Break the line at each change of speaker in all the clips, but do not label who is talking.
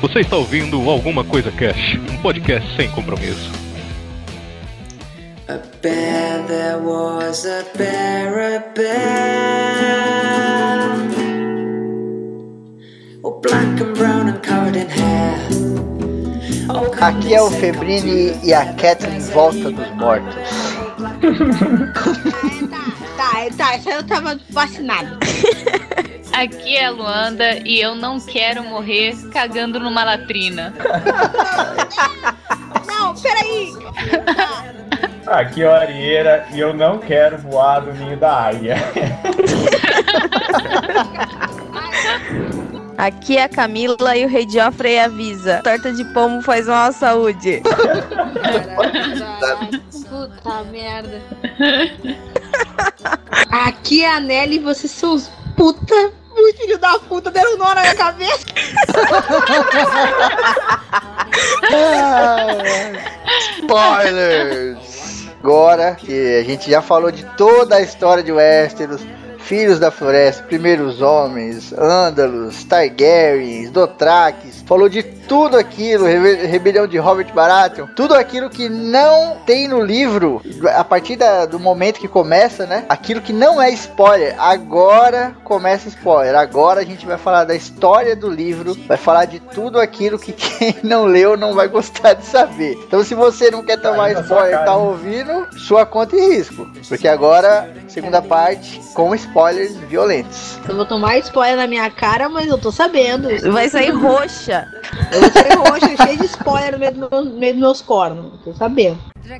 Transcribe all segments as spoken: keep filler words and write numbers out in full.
Você está ouvindo Alguma Coisa Cash, um podcast sem compromisso.
A bear, there was a bear, a bear, oh, black and brown and covered in hair. Oh,
aqui é o Febrini e a Kathleen volta dos mortos.
Tá, tá, tá, eu tava vacinado.
Aqui é a Luanda e eu não quero morrer cagando numa latrina.
Não, peraí.
Aqui é o Arieira e eu não quero voar do ninho da águia.
Aqui é a Camila e o Rei Joffrey avisa: torta de pombo faz mal à saúde.
Puta merda. Aqui é a Nelly e vocês são os puta, muito filho da puta, deram um nó na minha cabeça.
Spoilers! Agora que a gente já falou de toda a história de Westeros, Filhos da Floresta, Primeiros Homens, Ândalos, Targaryens, Dothrakis, falou de tudo aquilo, Rebe- Rebelião de Robert Baratheon, tudo aquilo que não tem no livro, a partir da, do momento que começa, né? Aquilo que não é spoiler, agora começa spoiler, agora a gente vai falar da história do livro, vai falar de tudo aquilo que quem não leu não vai gostar de saber. Então se você não quer tomar
Aí,
spoiler e tá ouvindo, sua conta e risco, porque agora, segunda parte, com spoilers violentos.
Eu vou tomar spoiler na minha cara, mas eu tô sabendo.
Vai sair roxa.
Eu vou sair roxa, cheio de spoiler no meio, do meu, no meio dos meus cornos. Tô sabendo.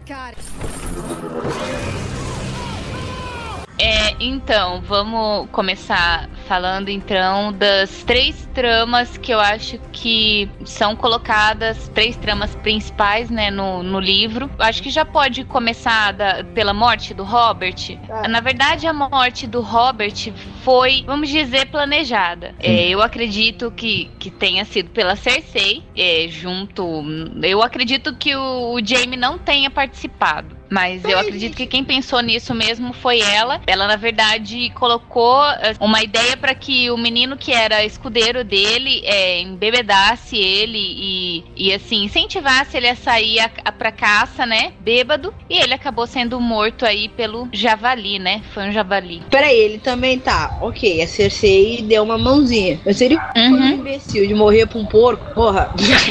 É, então, vamos começar falando então das três tramas que eu acho que são colocadas, três tramas principais, né, no, no livro. Acho que já pode começar da, pela morte do Robert. Ah. Na verdade, a morte do Robert foi, vamos dizer, planejada. É, eu acredito que, que tenha sido pela Cersei, é, junto... Eu acredito que o, o Jaime não tenha participado. Mas eu acredito que quem pensou nisso mesmo foi ela. Ela, na verdade, colocou uma ideia para que o menino que era escudeiro dele é, embebedasse ele e, e, assim, incentivasse ele a sair a, a, pra caça, né, bêbado. E ele acabou sendo morto aí pelo javali, né? Foi um javali.
Peraí, ele também tá. Ok, a Cersei deu uma mãozinha. Mas ele uhum. foi um imbecil de morrer pra um porco, porra.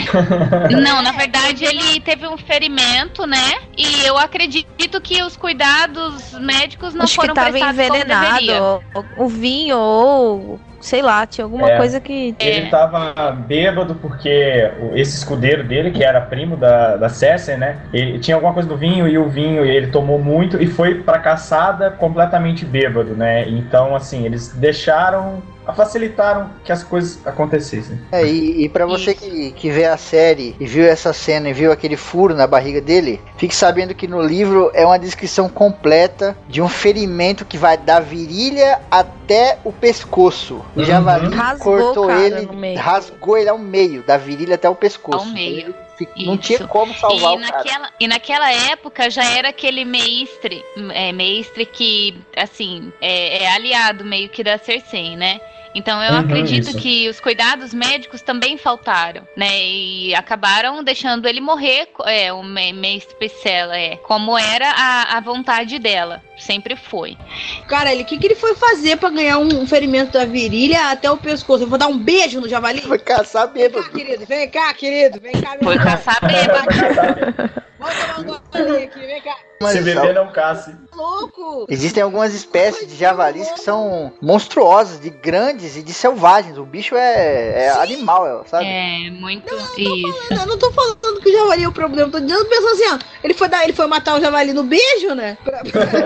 Não, na verdade, ele teve um ferimento, né? E eu acredito Acredito que os cuidados médicos não
Acho
foram
que tava
prestados
envenenado,
como
o, o vinho ou sei lá, tinha alguma
é,
coisa que...
Ele tava bêbado porque esse escudeiro dele, que era primo da, da Cersei, né, ele tinha alguma coisa do vinho e o vinho ele tomou muito e foi pra caçada completamente bêbado, né, então assim, eles deixaram... facilitaram que as coisas acontecessem.
É, e, e pra você que, que vê a série e viu essa cena e viu aquele furo na barriga dele, fique sabendo que no livro é uma descrição completa de um ferimento que vai da virilha até o pescoço. O javali uhum. cortou ele, rasgou ele ao meio, da virilha até o pescoço.
Ao meio.
Não Isso. tinha como salvar
e
o
naquela,
cara.
E naquela época já era aquele mestre, é, mestre que, assim, é, é aliado meio que da Cersei, né? Então eu uhum, acredito isso. que os cuidados médicos também faltaram, né? E acabaram deixando ele morrer, é, o mestre Pycelle, é, como era a, a vontade dela. Sempre foi.
Cara, ele, o que, que ele foi fazer pra ganhar um, um ferimento da virilha até o pescoço? Eu vou dar um beijo no javali?
Foi caçar bêbado.
Vem cá, querido. Vem cá, querido. Vem cá, meu
Foi caçar bêbado.
Vamos tomar um golinho aqui, vem cá.
Se beber, não casse.
Louco!
Existem algumas espécies de javalis que são monstruosas, de grandes e de selvagens. O bicho é, é animal, sabe?
É, muito
não,
isso.
Falando, eu não tô falando que o javali é o problema. Tô dizendo, pensando assim, ó. Ele foi, dar, ele foi matar o javali no beijo, né? Pra,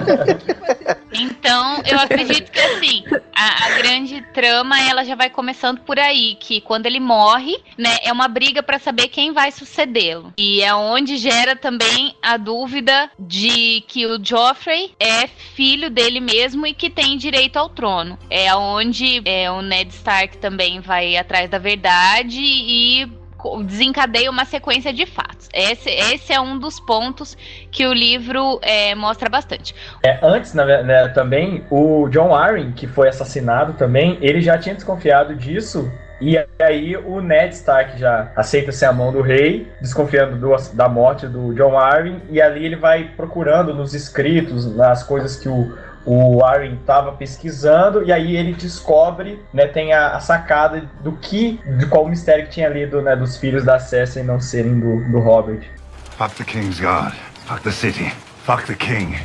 pra...
Então, eu acredito que assim, a, a grande trama, ela já vai começando por aí, que quando ele morre, né, é uma briga pra saber quem vai sucedê-lo. E é onde gera também a dúvida de que o Joffrey é filho dele mesmo e que tem direito ao trono. É onde é, o Ned Stark também vai atrás da verdade e desencadeia uma sequência de fatos. Esse, esse é um dos pontos que o livro é, mostra bastante.
É, antes, né, também, o Jon Arryn, que foi assassinado também, ele já tinha desconfiado disso E aí o Ned Stark já aceita ser a mão do rei, desconfiando do, da morte do Jon Arryn, e ali ele vai procurando nos escritos, nas coisas que o, o Arryn estava pesquisando, e aí ele descobre, né, tem a, a sacada do que, de qual mistério que tinha lido, né, dos filhos da Cersei não serem do, do Robert.
Fuck the King's Guard. Fuck the city. Fuck the King.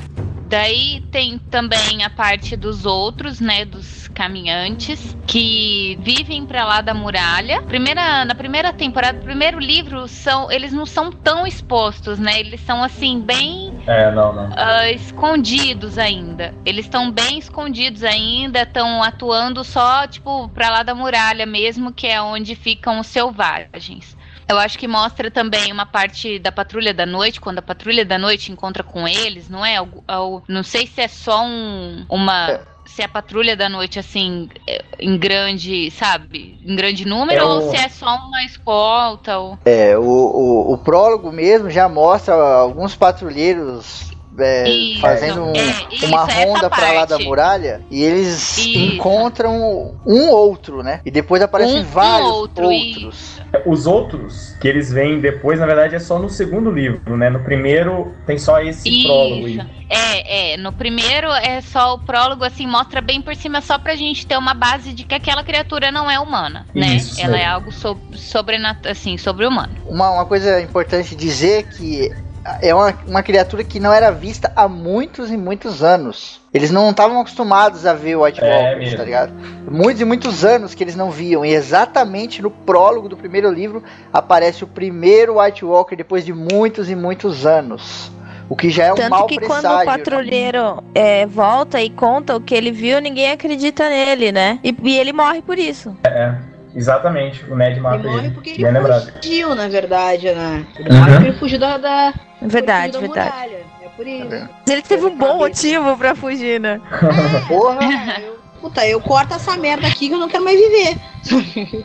Daí tem também a parte dos outros, né, dos caminhantes, que vivem pra lá da muralha. Primeira, na primeira temporada, no primeiro livro, são, eles não são tão expostos, né, eles são assim, bem
é, não, não.
Uh, escondidos ainda. Eles estão bem escondidos ainda, estão atuando só, tipo, pra lá da muralha mesmo, que é onde ficam os selvagens. Eu acho que mostra também uma parte da Patrulha da Noite, quando a Patrulha da Noite encontra com eles, não é? Não sei se é só um, uma... É. Se é a Patrulha da Noite, assim, em grande, sabe? Em grande número, é o... ou se é só uma escolta. Ou...
É, o, o, o prólogo mesmo já mostra alguns patrulheiros... É, isso, fazendo um, é, uma isso, ronda pra lá da muralha, e eles isso. encontram um outro, né? E depois aparecem um, vários um outro, outros.
E... Os outros que eles veem depois, na verdade, é só no segundo livro, né? No primeiro tem só esse isso. prólogo aí.
É, é, no primeiro é só o prólogo, assim, mostra bem por cima, só pra gente ter uma base de que aquela criatura não é humana, né? Isso, ela é algo so, sobrenat- assim, sobre-humano.
Uma, uma coisa importante dizer que é uma, uma criatura que não era vista há muitos e muitos anos. Eles não estavam acostumados a ver o White Walkers, é, tá ligado? Muitos e muitos anos que eles não viam. E exatamente no prólogo do primeiro livro aparece o primeiro White Walker depois de muitos e muitos anos. O que já é um
Tanto
mau
que
presságio.
Quando o patrulheiro é, volta e conta o que ele viu, ninguém acredita nele, né? E, e ele morre por isso.
É, exatamente. O Ned mata ele.
Ele morre porque ele Bem fugiu, lembrado. na verdade, né? Ele uhum. morre porque ele fugiu da... da...
Verdade, da verdade.
Muralha. É por isso.
Mas ele teve um bom motivo pra fugir, né?
É, porra. Eu, puta, eu corto essa merda aqui que eu não quero mais viver.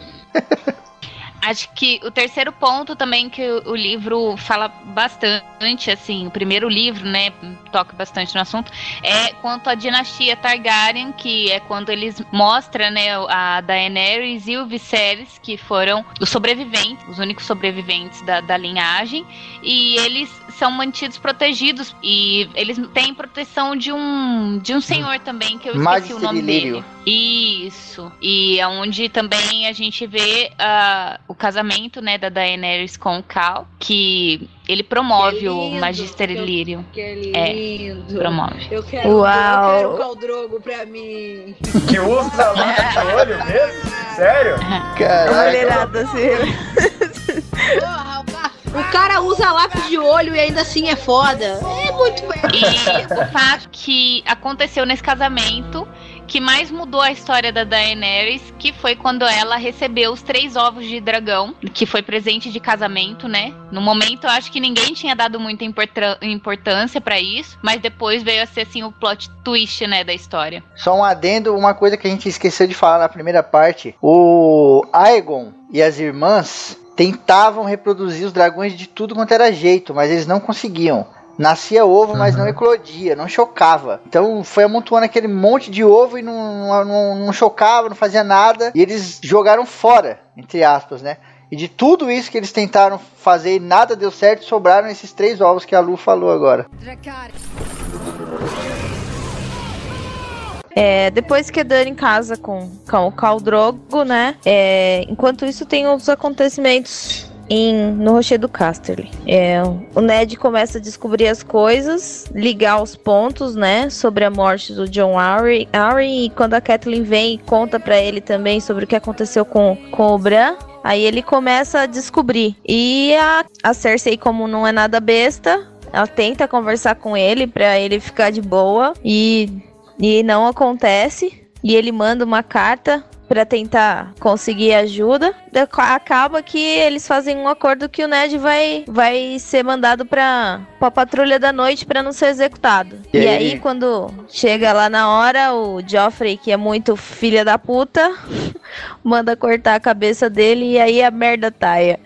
Acho que o terceiro ponto também que o livro fala bastante, assim, o primeiro livro, né, toca bastante no assunto, é quanto à dinastia Targaryen, que é quando eles mostram, né, a Daenerys e o Viserys, que foram os sobreviventes, os únicos sobreviventes da, da linhagem, e eles são mantidos protegidos, e eles têm proteção de um, de um senhor também, que eu esqueci Magister o nome Ilírio. dele. Isso, e é onde também a gente vê uh, o casamento, né, da Daenerys com o Khal, que ele promove que lindo, o Magister Ilírio.
Que é lindo.
É, promove.
Eu quero,
Uau.
eu quero o Khal Drogo pra mim.
Que usa lápis de olho mesmo? Sério?
Caraca. Assim.
Porra, o cara, o cara usa lápis de olho e ainda assim é foda. É muito bem.
E o fato que aconteceu nesse casamento que mais mudou a história da Daenerys, que foi quando ela recebeu os três ovos de dragão, que foi presente de casamento, né? No momento, eu acho que ninguém tinha dado muita importância importância pra isso, mas depois veio a ser, assim, o plot twist, né, da história.
Só um adendo, uma coisa que a gente esqueceu de falar na primeira parte, o Aegon e as irmãs tentavam reproduzir os dragões de tudo quanto era jeito, mas eles não conseguiam. Nascia ovo, mas uhum. não eclodia, não chocava. Então foi amontoando aquele monte de ovo e não, não, não chocava, não fazia nada. E eles jogaram fora, entre aspas, né? E de tudo isso que eles tentaram fazer e nada deu certo, sobraram esses três ovos que a Lu falou agora.
É, depois que a Dany casa com, com o Khal Drogo, né? É, enquanto isso tem outros acontecimentos Em, no Rochedo Casterly. É, o Ned começa a descobrir as coisas, ligar os pontos, né, sobre a morte do Jon Arryn, Arryn e quando a Catelyn vem e conta pra ele também sobre o que aconteceu com, com o Bran, aí ele começa a descobrir. E a, a Cersei, como não é nada besta, ela tenta conversar com ele pra ele ficar de boa e, e não acontece. E ele manda uma carta pra tentar conseguir ajuda. Acaba que eles fazem um acordo que o Ned vai, vai ser mandado pra, pra Patrulha da Noite pra não ser executado. E, e aí, quando chega lá na hora, o Joffrey, que é muito filha da puta, manda cortar a cabeça dele e aí a merda taia.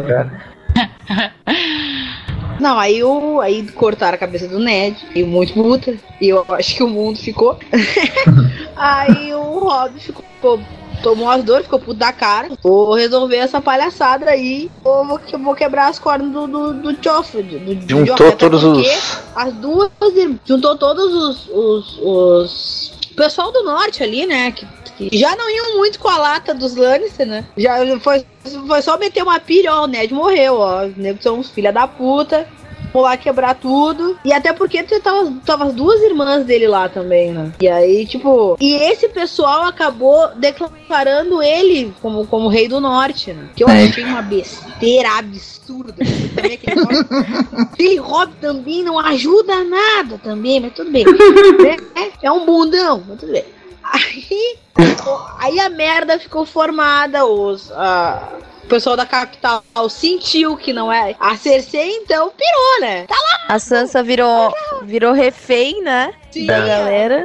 Não, aí, o, aí cortaram a cabeça do Ned, e muito puta, e eu acho que o mundo ficou. Aí o Robb ficou tomou as dores, ficou puto da cara. Vou resolver essa palhaçada aí. Vou, vou, vou quebrar as cordas do, do, do Joffrey. Do, do
Juntou
Joffrey,
todos os...
As duas... Juntou todos os... os, os... O pessoal do norte ali, né? Que, que já não iam muito com a lata dos Lannister, né? Já foi, foi só meter uma pilha, ó. O Ned morreu, ó. Os negros são uns filha da puta. Vou lá quebrar tudo. E até porque tava, tava as duas irmãs dele lá também, né? E aí, tipo... E esse pessoal acabou declarando ele como, como rei do norte, né? Que eu
é.
achei uma besteira absurda. Também aquele Aquele Robb também não ajuda nada também, mas tudo bem. é, é um bundão, mas tudo bem. Aí, aí a merda ficou formada, os... Uh, o pessoal da capital sentiu que não é a Cersei, então pirou, né? Tá lá.
A Sansa virou, virou refém, né?
Sim,
da galera.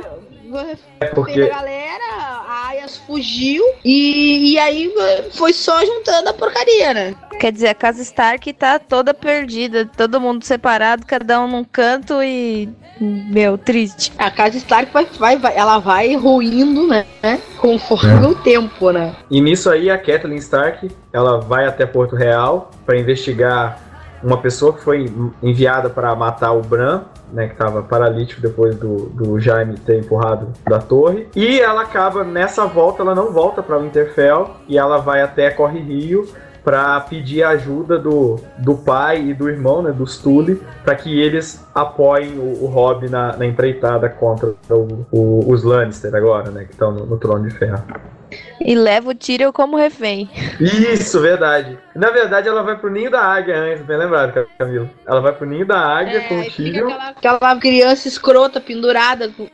É porque
a galera, a Ayas fugiu e, e aí foi só juntando a porcaria, né?
Quer dizer, a casa Stark tá toda perdida, todo mundo separado, cada um num canto e... Meu, triste.
A casa Stark vai, vai, vai, ela vai ruindo, né? Conforme é. o tempo, né?
E nisso aí a Catelyn Stark, ela vai até Porto Real para investigar uma pessoa que foi enviada para matar o Bran, né, que estava paralítico depois do, do Jaime ter empurrado da torre. E ela acaba, nessa volta, ela não volta para Winterfell e ela vai até Corre Rio para pedir a ajuda do, do pai e do irmão, né, dos Tully, para que eles apoiem o, o Robb na, na empreitada contra o, o, os Lannister agora, né, que estão no, no Trono de Ferro.
E leva o Tyrion como refém.
Isso, verdade. Na verdade, ela vai pro Ninho da Águia antes, bem lembrado, Camilo. Ela vai pro Ninho da Águia é, com o Tyrion.
Aquela, aquela criança escrota pendurada. Com...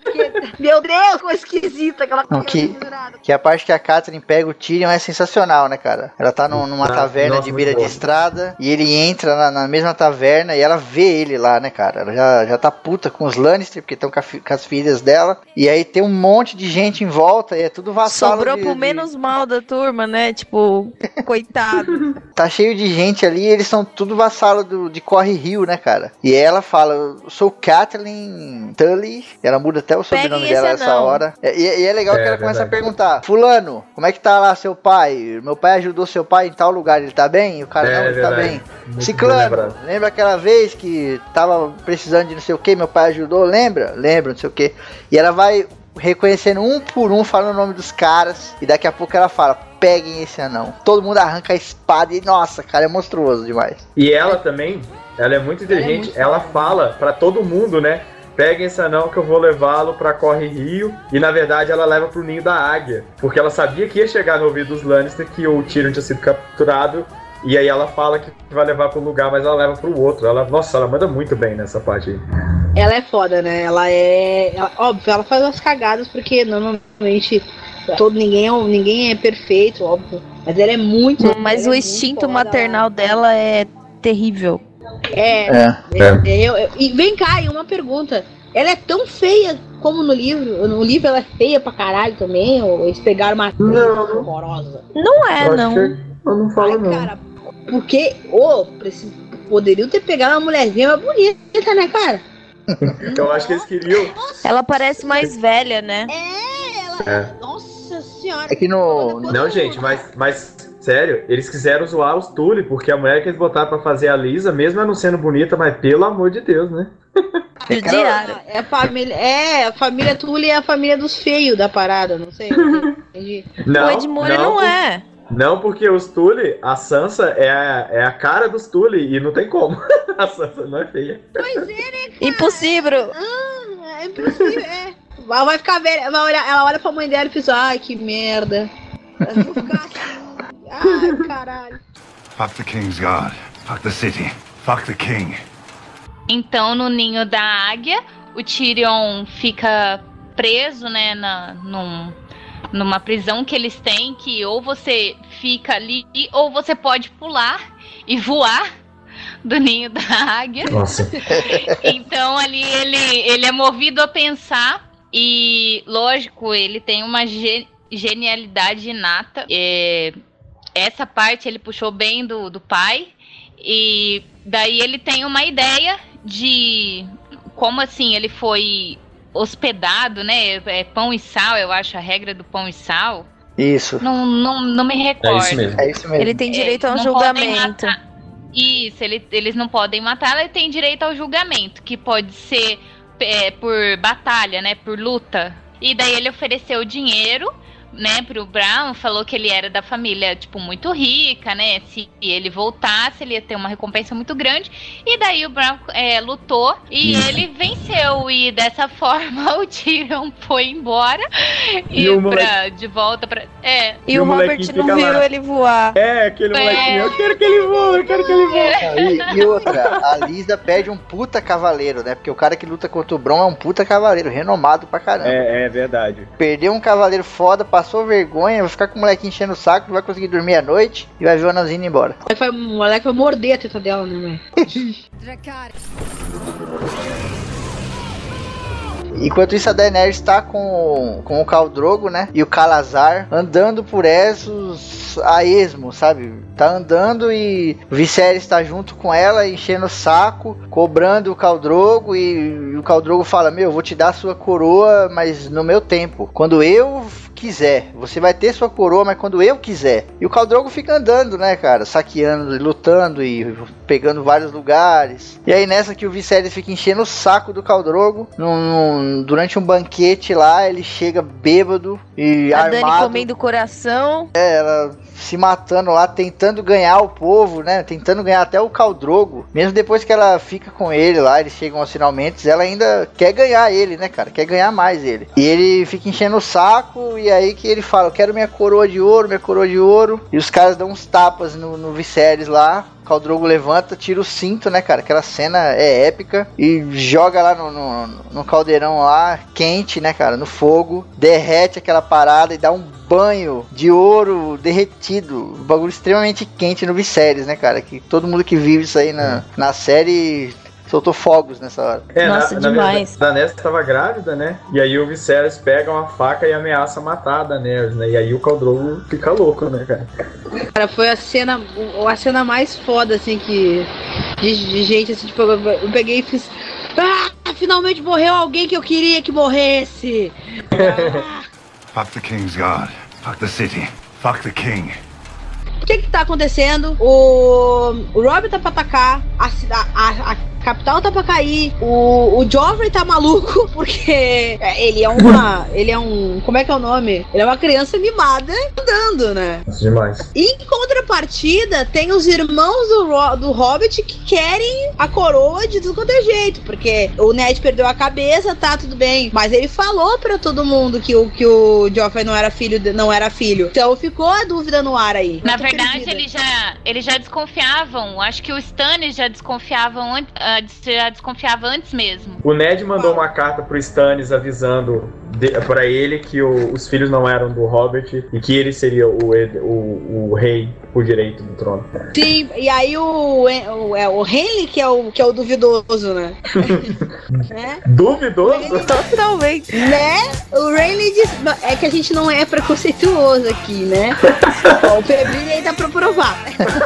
Meu Deus, como esquisita aquela criança
Não, que,
pendurada.
Que a parte que a Catelyn pega o Tyrion é sensacional, né, cara? Ela tá num, numa ah, taverna nossa, de beira de estrada e ele entra na, na mesma taverna e ela vê ele lá, né, cara? Ela já, já tá puta com os Lannister, porque estão com, com as filhas dela. E aí tem um monte de gente em volta e é tudo vassalo.
Sobrou
de,
pro
de...
menos mal da turma, né? Tipo, coitado.
Tá cheio de gente ali e eles são tudo vassalo do, de Corre Rio, né, cara? E ela fala, eu sou Catelyn Tully. Ela muda até o sobrenome
Pegue
dela nessa hora. E, e é legal é, que ela começa a perguntar, fulano, como é que tá lá seu pai? Meu pai ajudou seu pai em tal lugar, ele tá bem? E o cara,
é,
não, ele
verdade.
tá bem. Muito Ciclano, lembra aquela vez que tava precisando de não sei o que, meu pai ajudou? Lembra? Lembra, não sei o que. E ela vai reconhecendo um por um, falando o nome dos caras, e daqui a pouco ela fala, peguem esse anão. Todo mundo arranca a espada e, nossa, cara, é monstruoso demais.
E ela também, ela é muito inteligente, ela, é muito ela fala pra todo mundo, né, peguem esse anão que eu vou levá-lo pra Corre Rio, e na verdade ela leva pro Ninho da Águia, porque ela sabia que ia chegar no ouvido dos Lannister que o Tyrion tinha sido capturado, e aí ela fala que vai levar para um lugar, mas ela leva para o outro. Ela, nossa, ela manda muito bem nessa parte aí.
Ela é foda, né? Ela é... Ela, óbvio, ela faz umas cagadas, porque normalmente todo, ninguém, é, ninguém é perfeito, óbvio. Mas ela é muito...
Mas o instinto foda, maternal ela... dela é terrível.
É. é. é. Eu, eu, e vem cá, e uma pergunta. Ela é tão feia como no livro? No livro ela é feia pra caralho também? Ou eles pegaram uma atriz horrorosa?
Não é, não.
Eu não falo Ai, não. Cara,
porque, ô, oh, poderiam ter pegado uma mulherzinha mais bonita, né, cara?
Eu acho que eles queriam.
Nossa, ela parece mais velha, né?
É, ela.
É.
Nossa senhora.
É que no.
Não, gente, mas, mas sério, eles quiseram zoar os Tully, porque a mulher que eles botaram pra fazer a Lisa, mesmo ela não sendo bonita, mas pelo amor de Deus, né?
É, é, a família, é, a família Tully é a família dos feios da parada, não sei.
Não,
o Edmure não, não é.
Não, porque os Tully, a Sansa é a, é a cara dos Tully e não tem como. A Sansa não é feia.
Pois é, né, cara?
Impossível.
Ah, é impossível, é. Ela vai ficar velha, vai olhar, ela olha pra mãe dela e pensa, ai, que merda. Ela vai ficar assim. Ai, caralho.
Fuck the King's Guard. Fuck the city. Fuck the King.
Então, no Ninho da Águia, o Tyrion fica preso, né, na, num... numa prisão que eles têm, que ou você fica ali, ou você pode pular e voar do Ninho da Águia.
Nossa.
Então ali ele, ele é movido a pensar e, lógico, ele tem uma ge- genialidade inata. É, essa parte ele puxou bem do, do pai, e daí ele tem uma ideia de como assim ele foi hospedado, né? É pão e sal, eu acho, a regra do pão e sal.
Isso.
Não, não, não me recordo.
É isso mesmo.
É isso mesmo.
Ele tem direito ao
Não
julgamento.
podem matar- Isso, ele, eles não podem matar, ele tem direito ao julgamento, que pode ser é, por batalha, né, por luta. E daí ele ofereceu dinheiro, né, pro Brown, falou que ele era da família, tipo, muito rica, né, se ele voltasse, ele ia ter uma recompensa muito grande, e daí o Brown é, lutou, e
Isso.
ele venceu, e dessa forma o Tyrion foi embora, e,
E o
pra,
moleque-
de volta pra... É,
E,
E
o
o
Robert
molequinho
não
fica
viu
lá.
ele voar.
É, aquele
É.
molequinho, eu quero que ele voe, eu quero que ele voe.
E, e outra, a Lisa perde um puta cavaleiro, né? Porque o cara que luta contra o Bron é um puta cavaleiro, renomado pra caramba.
É, é verdade.
Perdeu um cavaleiro foda, passou vergonha, vai ficar com o moleque enchendo o saco, não vai conseguir dormir à noite e vai ver o anãozinho indo embora.
O moleque vai- O moleque vai morder a teta dela, né, velho?
Enquanto isso, a Daenerys tá com, com o Khal Drogo, né? E o Calazar andando por Essos a esmo, sabe? Tá andando e o Viserys tá junto com ela, enchendo o saco, cobrando o Khal Drogo. E, e o Khal Drogo fala: Meu, eu vou te dar a sua coroa, mas no meu tempo. Quando eu quiser. Você vai ter sua coroa, mas quando eu quiser. E o Khal Drogo fica andando, né, cara? Saqueando e lutando e pegando vários lugares. E aí nessa que o Viserys fica enchendo o saco do Khal Drogo. Num, num, durante um banquete lá, ele chega bêbado e
A
armado.
Dani comendo o coração.
É, ela se matando lá, tentando ganhar o povo, né? Tentando ganhar até o Khal Drogo. Mesmo depois que ela fica com ele lá, eles chegam aos finalmente, ela ainda quer ganhar ele, né, cara? Quer ganhar mais ele. E ele fica enchendo o saco e aí que ele fala: Eu quero minha coroa de ouro, minha coroa de ouro. E os caras dão uns tapas no, no Viserys lá. O Khal Drogo levanta, tira o cinto, né, cara? Aquela cena é épica. E joga lá no, no, no caldeirão lá, quente, né, cara? No fogo. Derrete aquela parada e dá um banho de ouro derretido. Um bagulho extremamente quente no Viserys, né, cara? Que todo mundo que vive isso aí na, na série soltou fogos nessa hora.
É,
Nossa,
na, na
demais.
verdade, a Daenerys estava grávida, né? E aí o Viserys pega uma faca e ameaça matar a Daenerys, né? E aí o Khal Drogo fica louco, né, cara?
Cara, foi a cena, a cena mais foda, assim, que... De, de gente, assim, tipo, eu, eu peguei e fiz... Ah, finalmente morreu alguém que eu queria que morresse! Ah,
Fuck the King's Guard. Fuck the city. Fuck the King.
o que que tá acontecendo? O, o Robb tá pra atacar, a, cida- a, a capital tá pra cair, o, o Joffrey tá maluco, porque ele é uma... Ele é um... Como é que é o nome? Ele é uma criança mimada andando, né?
Isso demais.
Em contrapartida, tem os irmãos do, Ro- do Hobbit que querem a coroa de tudo quanto é jeito, porque o Ned perdeu a cabeça, tá, tudo bem, mas ele falou pra todo mundo que o, que o Joffrey não era filho, de- não era filho. Então ficou a dúvida no ar aí.
Na
Eu tô
verdade,
perdida.
eles já, eles já desconfiavam. Acho que os Stannis já desconfiavam, an- ah, já desconfiava antes mesmo.
O Ned mandou uma carta pro Stannis avisando de, pra ele que o- os filhos não eram do Robert e que ele seria o, o, o rei por direito do trono.
Sim, e aí o, o, é, o Henry que é o, que é o duvidoso, né? né?
Duvidoso?
Totalmente.
Né? O Rayleigh diz... É que a gente não é preconceituoso aqui, né? Ó, o Febrini aí dá pra provar.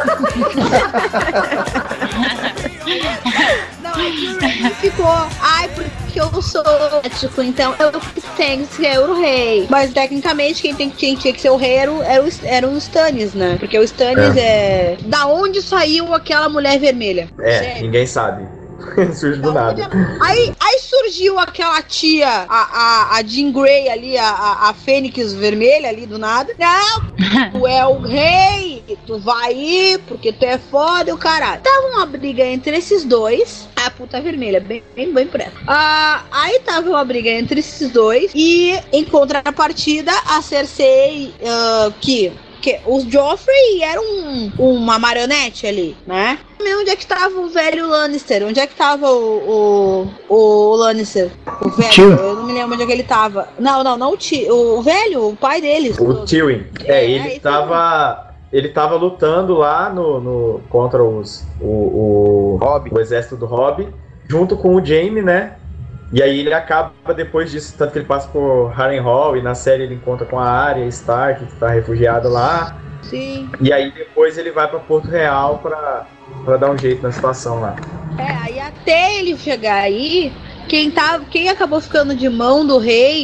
Não, é que o Rayleigh ficou... Ai, porque eu sou ético, então eu tenho que ser o rei. Mas, tecnicamente, quem tem, quem tinha que ser o rei era, o, era, o, era o Stannis, né? Porque o Stannis é... Da onde saiu aquela mulher vermelha?
É,
Sério?
ninguém sabe. Surge do
Da onde
nada.
ela- Aí, aí surgiu aquela tia, a, a, a Jean Grey ali, a, a, a Fênix vermelha ali do nada. Não, tu é o rei, tu vai ir porque tu é foda e o caralho. Tava uma briga entre esses dois. A puta vermelha, bem, bem, bem preta. Ah, aí tava uma briga entre esses dois. E em contrapartida, a Cersei, ah, que... Porque os Joffrey eram um, uma marionete ali, né? Onde é que tava o velho Lannister? Onde é que tava o, o, o Lannister? O velho,
Tio.
eu não me lembro onde é que ele tava. Não, não, não o tio. O velho, o pai deles.
O Tywin. É,
É,
ele
esse
tava. Ele tava lutando lá no, no, contra os, o, o,
Hobbit.
o exército do Hobbit, junto com o Jaime, né? E aí ele acaba, depois disso, tanto que ele passa por Harrenhal, e na série ele encontra com a Arya Stark, que tá refugiada lá.
Sim.
E aí depois ele vai pra Porto Real pra, pra dar um jeito na situação lá.
É, aí até ele chegar aí, quem, tava, quem acabou ficando de mão do rei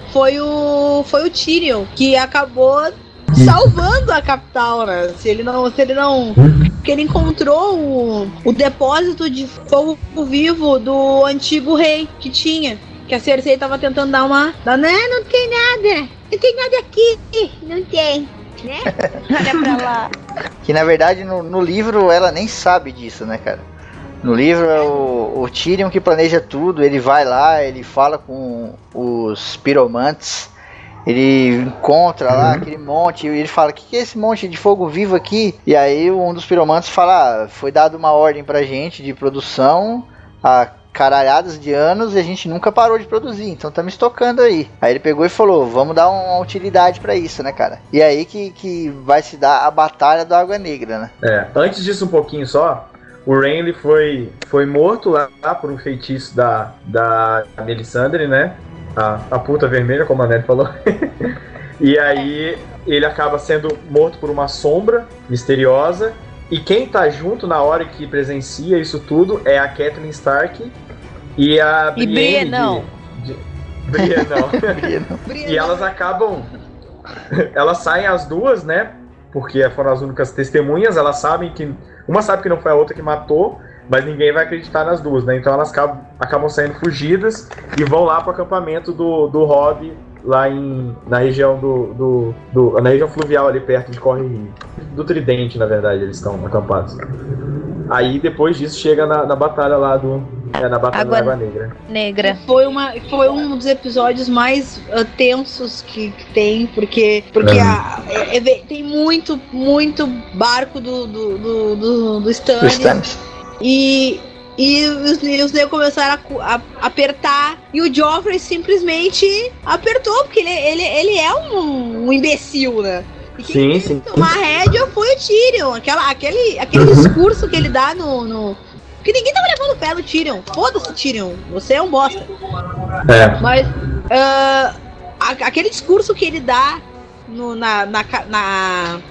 foi o, foi o Tyrion, que acabou salvando a capital, né? Se ele não, se ele não, porque ele encontrou o, o depósito de fogo vivo do antigo rei que tinha, que a Cersei tava tentando dar uma, não, não tem nada, não tem nada aqui, não tem, né? Olha pra lá.
Que na verdade no, no livro ela nem sabe disso, né, cara? No livro é o, o Tyrion que planeja tudo, ele vai lá, ele fala com os piromantes. Ele encontra lá aquele monte e ele fala, o que, que é esse monte de fogo vivo aqui? E aí um dos piromantes fala, ah, foi dada uma ordem pra gente de produção há caralhadas de anos e a gente nunca parou de produzir, então estamos estocando aí. Aí ele pegou e falou, vamos dar uma utilidade pra isso, né, cara? E aí que, que vai se dar a Batalha da Água Negra, né?
É, antes disso um pouquinho só, o Renly foi, foi morto lá por um feitiço da, da Melisandre, né? A, a puta vermelha, como a Nete falou. E aí ele acaba sendo morto por uma sombra misteriosa. E quem tá junto na hora que presencia isso tudo é a Catelyn Stark e a
E Brienne não.
De, de, Brienne não. E elas acabam... Elas saem as duas, né? Porque foram as únicas testemunhas. Elas sabem que... Uma sabe que não foi a outra que matou, mas ninguém vai acreditar nas duas, né? Então elas acabam, acabam saindo fugidas e vão lá pro acampamento do, do Robb, lá em, na região do, do, do na região fluvial ali perto de Corre Rio. Do Tridente, na verdade, eles estão acampados. Aí depois disso chega na, na batalha lá do... É, na Batalha
Água
da Água Negra.
Negra.
Foi, uma, foi um dos episódios mais uh, tensos que, que tem, porque, porque
Uhum.
a, é, é, tem muito, muito barco do, do, do, do, do Stannis.
Do Stannis.
E, e os, e os negros começaram a, cu- a apertar. E o Joffrey simplesmente apertou, porque ele, ele, ele é um, um imbecil, né? E quem
Sim,
teve
sim.
que tomar a rédea foi o Tyrion. Aquela, aquele aquele discurso que ele dá no... no porque ninguém tava levando pé no Tyrion. Foda-se, Tyrion. Você é um bosta.
É.
Mas ah, a- aquele discurso que ele dá no- na, na, ca- na,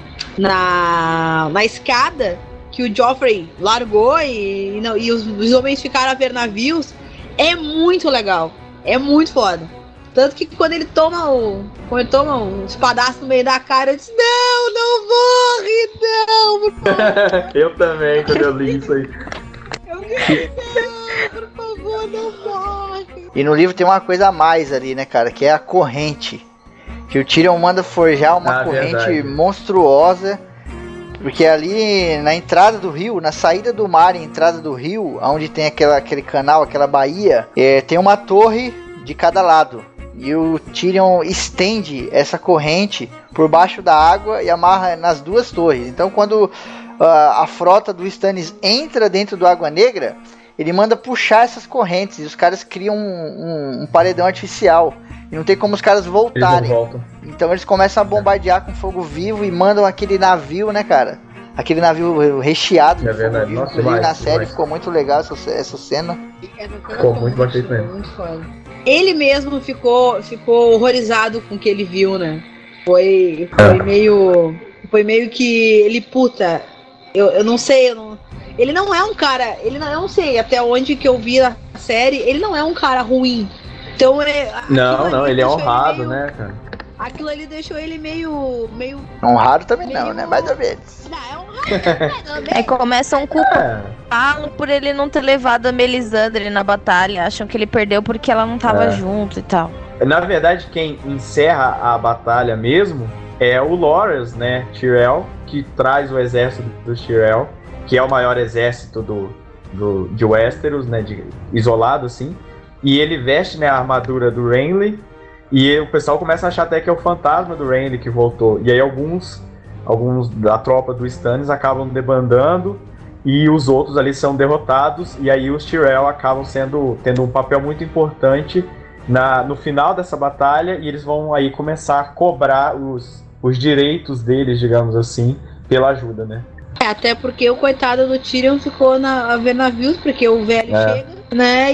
na, na escada, que o Joffrey largou e, e, não- e os, os homens ficaram a ver navios, é muito legal. É muito foda. Tanto que quando ele toma o. Quando ele toma um espadaço no meio da cara, eu disse, não, não morre, não, por favor.
Eu também, quando eu li isso aí.
Eu disse, não, por favor, não morre.
E no livro tem uma coisa a mais ali, né, cara? Que é a corrente. Que o Tyrion manda forjar uma
Ah,
corrente
verdade.
monstruosa. Porque ali na entrada do rio, na saída do mar e entrada do rio, onde tem aquela, aquele canal, aquela baía, é, tem uma torre de cada lado. E o Tyrion estende essa corrente por baixo da água e amarra nas duas torres. Então quando uh, a frota do Stannis entra dentro do Água Negra, ele manda puxar essas correntes e os caras criam um, um, um paredão artificial. E não tem como os caras
Eles não
voltarem.
voltam.
Então eles começam a bombardear com fogo vivo e mandam aquele navio, né, cara? Aquele navio recheado
É
de
verdade.
fogo vivo.
Nossa,
Inclusive,
demais,
na série
demais.
ficou muito legal essa, essa cena.
Ficou muito bem feito mesmo.
Muito foda. Ele mesmo ficou, ficou horrorizado com o que ele viu, né? Foi, foi
É.
meio. Foi meio que ele, puta, eu, eu não sei, eu não, ele não é um cara. Ele não, eu não sei até onde que eu vi na série, ele não é um cara ruim. Então é.
Não,
aquilo
não,
ali
ele é
deixou
honrado,
meio-
né, cara?
Aquilo ali deixou ele meio. meio.
Honrado também não,
Meio-
né? Mais ou menos.
Não, é honrado.
Aí começam a culpá-lo
É.
por ele não ter levado a Melisandre na batalha. Acham que ele perdeu porque ela não tava
É.
junto e tal.
Na verdade, quem encerra a batalha mesmo é o Loras, né, Tyrell, que traz o exército dos Tyrell, que é o maior exército do, do, de Westeros, né, de, isolado assim, e ele veste, né, a armadura do Renly, e o pessoal começa a achar até que é o fantasma do Renly que voltou, e aí alguns, alguns da tropa do Stannis acabam debandando, e os outros ali são derrotados, e aí os Tyrell acabam sendo, tendo um papel muito importante Na, no final dessa batalha, e eles vão aí começar a cobrar os, os direitos deles, digamos assim, pela ajuda, né?
É, até porque o coitado do Tyrion ficou na, a ver navios, porque o velho
É.
chega, né?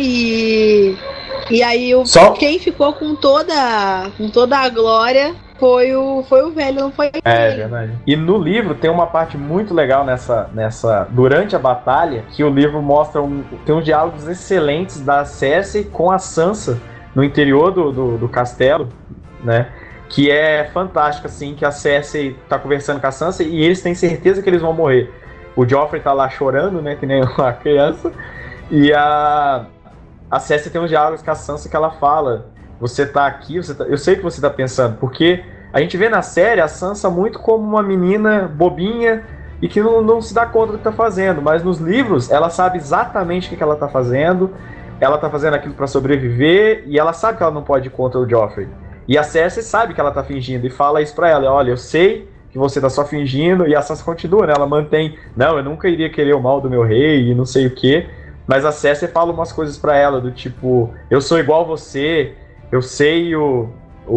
E, e aí o,
Só-
quem ficou com toda, com toda a glória foi o, foi o velho, não foi
É
ele.
verdade. E no livro tem uma parte muito legal nessa, nessa durante a batalha, que o livro mostra um, tem uns diálogos excelentes da Cersei com a Sansa no interior do, do, do castelo, né? Que é fantástico, assim, que a Cersei tá conversando com a Sansa e eles têm certeza que eles vão morrer. O Joffrey tá lá chorando, né, que nem uma criança, e a, a Cersei tem uns diálogos com a Sansa que ela fala, você tá aqui, você tá, eu sei o que você tá pensando, porque a gente vê na série a Sansa muito como uma menina bobinha e que não, não se dá conta do que tá fazendo, mas nos livros ela sabe exatamente o que, que ela tá fazendo, ela tá fazendo aquilo pra sobreviver e ela sabe que ela não pode ir contra o Joffrey. E a Cersei sabe que ela tá fingindo e fala isso pra ela, olha, eu sei que você tá só fingindo, e a Sansa continua, né, ela mantém, não, eu nunca iria querer o mal do meu rei e não sei o que, mas a Cersei fala umas coisas pra ela, do tipo, eu sou igual a você, eu sei o,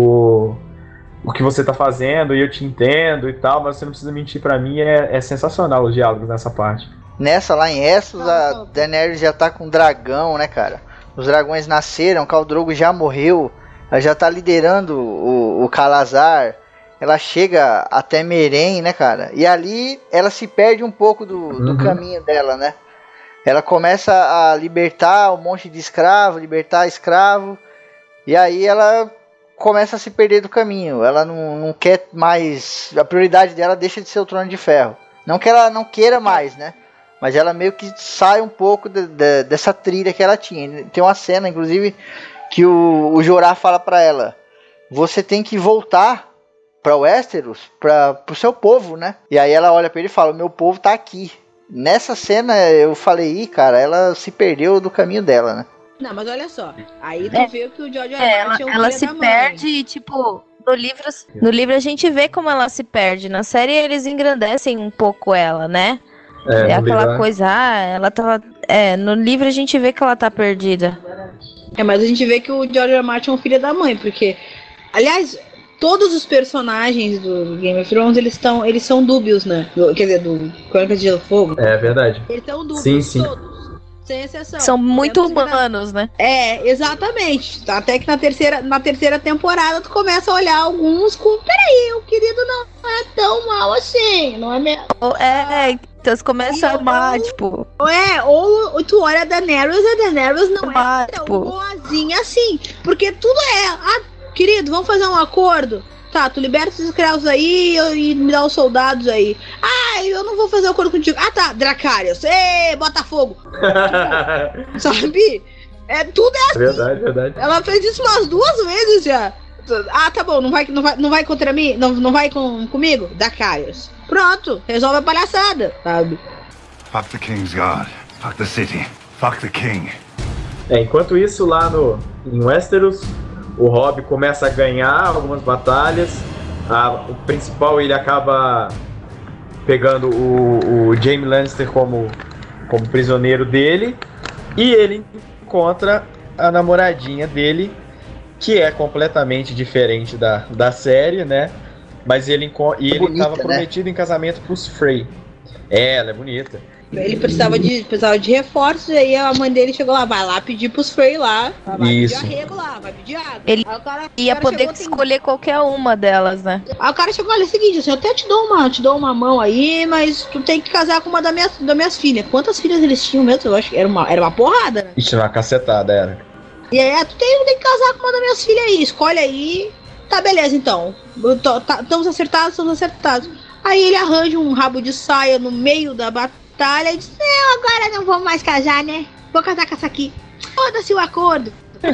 o, o que você tá fazendo e eu te entendo e tal, mas você não precisa mentir pra mim, é, é sensacional os diálogos nessa parte.
Nessa, lá em Essos, a Daenerys já tá com um dragão, né, cara, os dragões nasceram, Khal Drogo já morreu, ela já tá liderando o, o Calazar, ela chega até Meereen, né, cara? E ali ela se perde um pouco do, do uhum. caminho dela, né? Ela começa a libertar um monte de escravo, libertar escravo, e aí ela começa a se perder do caminho. Ela não, não quer mais... A prioridade dela deixa de ser o Trono de Ferro. Não que ela não queira mais, né? Mas ela meio que sai um pouco de, de, dessa trilha que ela tinha. Tem uma cena, inclusive, que o, o Jorah fala pra ela, você tem que voltar pra Westeros, pra, pro seu povo, né? E aí ela olha pra ele e fala, o meu povo tá aqui. Nessa cena eu falei, ih, cara, ela se perdeu do caminho dela, né?
Não, mas olha só, aí tu
é,
vê que o George R.
é,
Martin é um
ela
filho
se
da mãe.
perde, tipo, no livro, no livro a gente vê como ela se perde. Na série eles engrandecem um pouco ela, né? É, é aquela livro, coisa, ah, ela tava... É, no livro a gente vê que ela tá perdida.
É, mas a gente vê que o George R. R. Martin é um filho da mãe, porque, aliás, todos os personagens do Game of Thrones, eles, tão, eles são dúbios, né? Do, quer dizer, do Crônicas de Gelo e Fogo.
É verdade.
Eles são dúbios,
sim, sim.
todos. Sem exceção.
São muito humanos, né?
É, exatamente. Até que na terceira, na terceira temporada tu começa a olhar alguns com... Peraí, o querido não é tão mal assim, não é mesmo?
É, então você começa a amar, tipo...
É, ou tu olha a Daenerys e a Daenerys não
amar,
é tão
tipo...
boazinha assim. Porque tudo é... Ah, querido, vamos fazer um acordo? Tá, tu liberta os escravos aí e me dá os soldados aí. Ah, eu não vou fazer um acordo contigo. Ah, tá, Dracarys. Ê, Botafogo. Sabe? É, tudo é assim.
Verdade, verdade.
Ela fez isso umas duas vezes já. Ah, tá bom, não vai, não vai, não vai contra mim? Não, não vai com, comigo? Dracarys. Pronto, resolve a palhaçada, sabe?
Fuck the Kingsguard. Fuck the city. Fuck the king.
É, enquanto isso, lá no, em Westeros, o Robb começa a ganhar algumas batalhas. A, o principal, ele acaba pegando o, o Jaime Lannister como, como prisioneiro dele. E ele encontra a namoradinha dele, que é completamente diferente da, da série, né? Mas ele, e ele estava né? prometido em casamento pros Frey. É, ela é bonita.
Ele precisava de, precisava de reforços, e aí a mãe dele chegou lá, vai lá pedir pros Frey lá, vai
Isso.
pedir arrego lá, vai pedir água.
Ele
aí o cara,
ia
o cara
poder
chegou,
escolher
tem...
qualquer uma delas, né?
Aí o cara chegou, olha, é o seguinte, assim, eu até te dou uma, te dou uma mão aí, mas tu tem que casar com uma das minhas, das minhas filhas. Quantas filhas eles tinham mesmo? Eu acho que era uma, era uma porrada, né?
Isso, uma cacetada, era.
E aí, tu tem, tem que casar com uma das minhas filhas aí, escolhe aí. Tá, beleza, então. Tô, tá, estamos acertados, estamos acertados. Aí ele arranja um rabo de saia no meio da batalha e diz, não, agora não vou mais casar, né? Vou casar com essa aqui. Foda-se o acordo.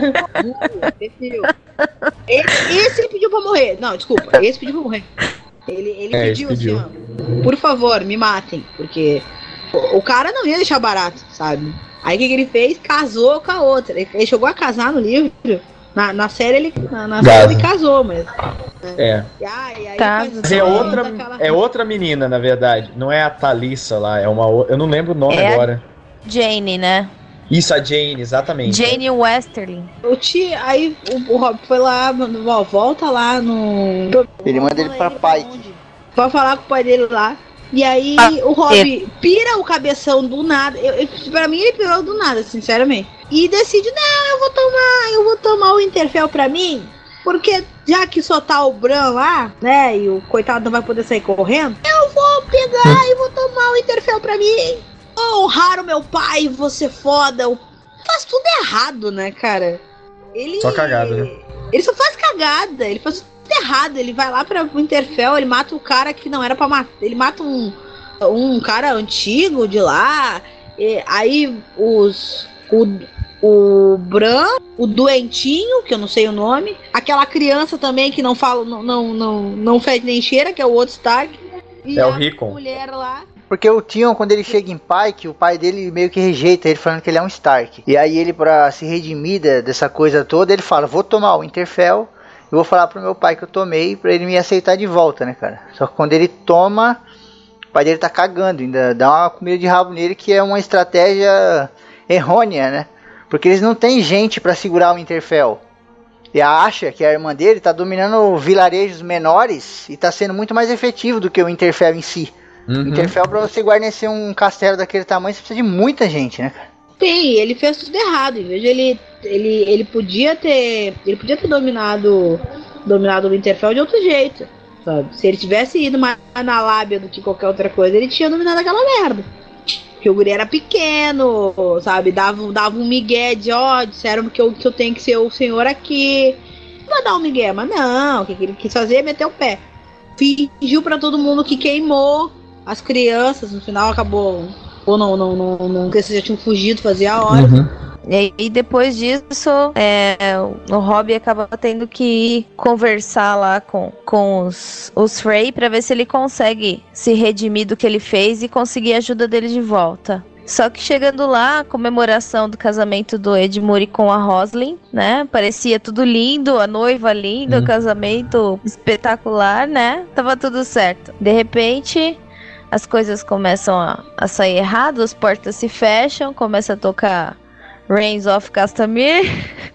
esse, esse pediu pra morrer. Não, desculpa, esse pediu pra morrer. Ele, ele
é,
pediu,
pediu
assim, ó, por favor, me matem. Porque o, o cara não ia deixar barato, sabe? Aí o que, que ele fez? Casou com a outra. Ele, ele chegou a casar no livro. Na, na série ele, na, na série ele casou, mas.
É.
E aí, aí
tá.
É outra, é outra menina, na verdade. Não é a Thalissa lá, é uma outra. Eu não lembro o nome
é
agora.
Jane, né?
Isso, a Jane, exatamente.
Jane Westerling.
O tio, aí o, o Robb foi lá, ó, volta lá no.
Ele manda ele pra pai.
Pra falar com o pai dele lá. E aí ah, o Robb é. pira o cabeção do nada. Eu, eu, pra mim ele pirou do nada, sinceramente. E decide, não, eu vou tomar, eu vou tomar o Winterfell pra mim. Porque já que só tá o Bran lá, né? E o coitado não vai poder sair correndo, eu vou pegar e vou tomar o Winterfell pra mim. Vou honrar o meu pai, vou ser foda. Faz tudo errado, né, cara? Ele.
Só cagada, né?
Ele só faz cagada, ele faz tudo errado. Ele vai lá pra Winterfell, ele mata o cara que não era pra matar. Ele mata um, um cara antigo de lá. E aí os... O, o Bran, o doentinho, que eu não sei o nome. Aquela criança também que não fala, não, não, não, não fede nem cheira, que é o outro Stark. E
é o
a
Rickon.
mulher lá.
Porque o Tion, quando ele chega em Pike, o pai dele meio que rejeita ele, falando que ele é um Stark. E aí ele, pra se redimir dessa coisa toda, ele fala, vou tomar o Winterfell, eu vou falar pro meu pai que eu tomei, pra ele me aceitar de volta, né, cara? Só que quando ele toma, o pai dele tá cagando, ainda dá uma comida de rabo nele, que é uma estratégia errônea, né? Porque eles não têm gente pra segurar o Winterfell. E a Asha, que é a irmã dele, tá dominando vilarejos menores e tá sendo muito mais efetivo do que o Winterfell em si. Uhum. Winterfell, pra você guarnecer um castelo daquele tamanho, você precisa de muita gente, né, cara?
Tem, ele fez tudo errado. Em vez de ele, ele, ele podia ter. Ele podia ter dominado. Dominado o Winterfell de outro jeito. Sabe? Se ele tivesse ido mais na lábia do que qualquer outra coisa, ele tinha dominado aquela merda. Porque o guri era pequeno, sabe? Dava, dava um migué de ó, disseram que eu, que eu tenho que ser o senhor aqui. Não vai dar um migué, mas não, o que ele quis fazer é meter o pé. Fingiu pra todo mundo que queimou as crianças, no final acabou. Ou não, não, não, não, porque vocês já tinham fugido, fazia a hora.
Uhum. E, e depois disso, é, o Robb acaba tendo que ir conversar lá com, com os, os Frey pra ver se ele consegue se redimir do que ele fez e conseguir a ajuda dele de volta. Só que chegando lá, a comemoração do casamento do Edmure com a Roslin, né? Parecia tudo lindo, a noiva linda, hum. o casamento espetacular, né? Tava tudo certo. De repente, as coisas começam a, a sair errado, as portas se fecham, começa a tocar Reigns of Castamere.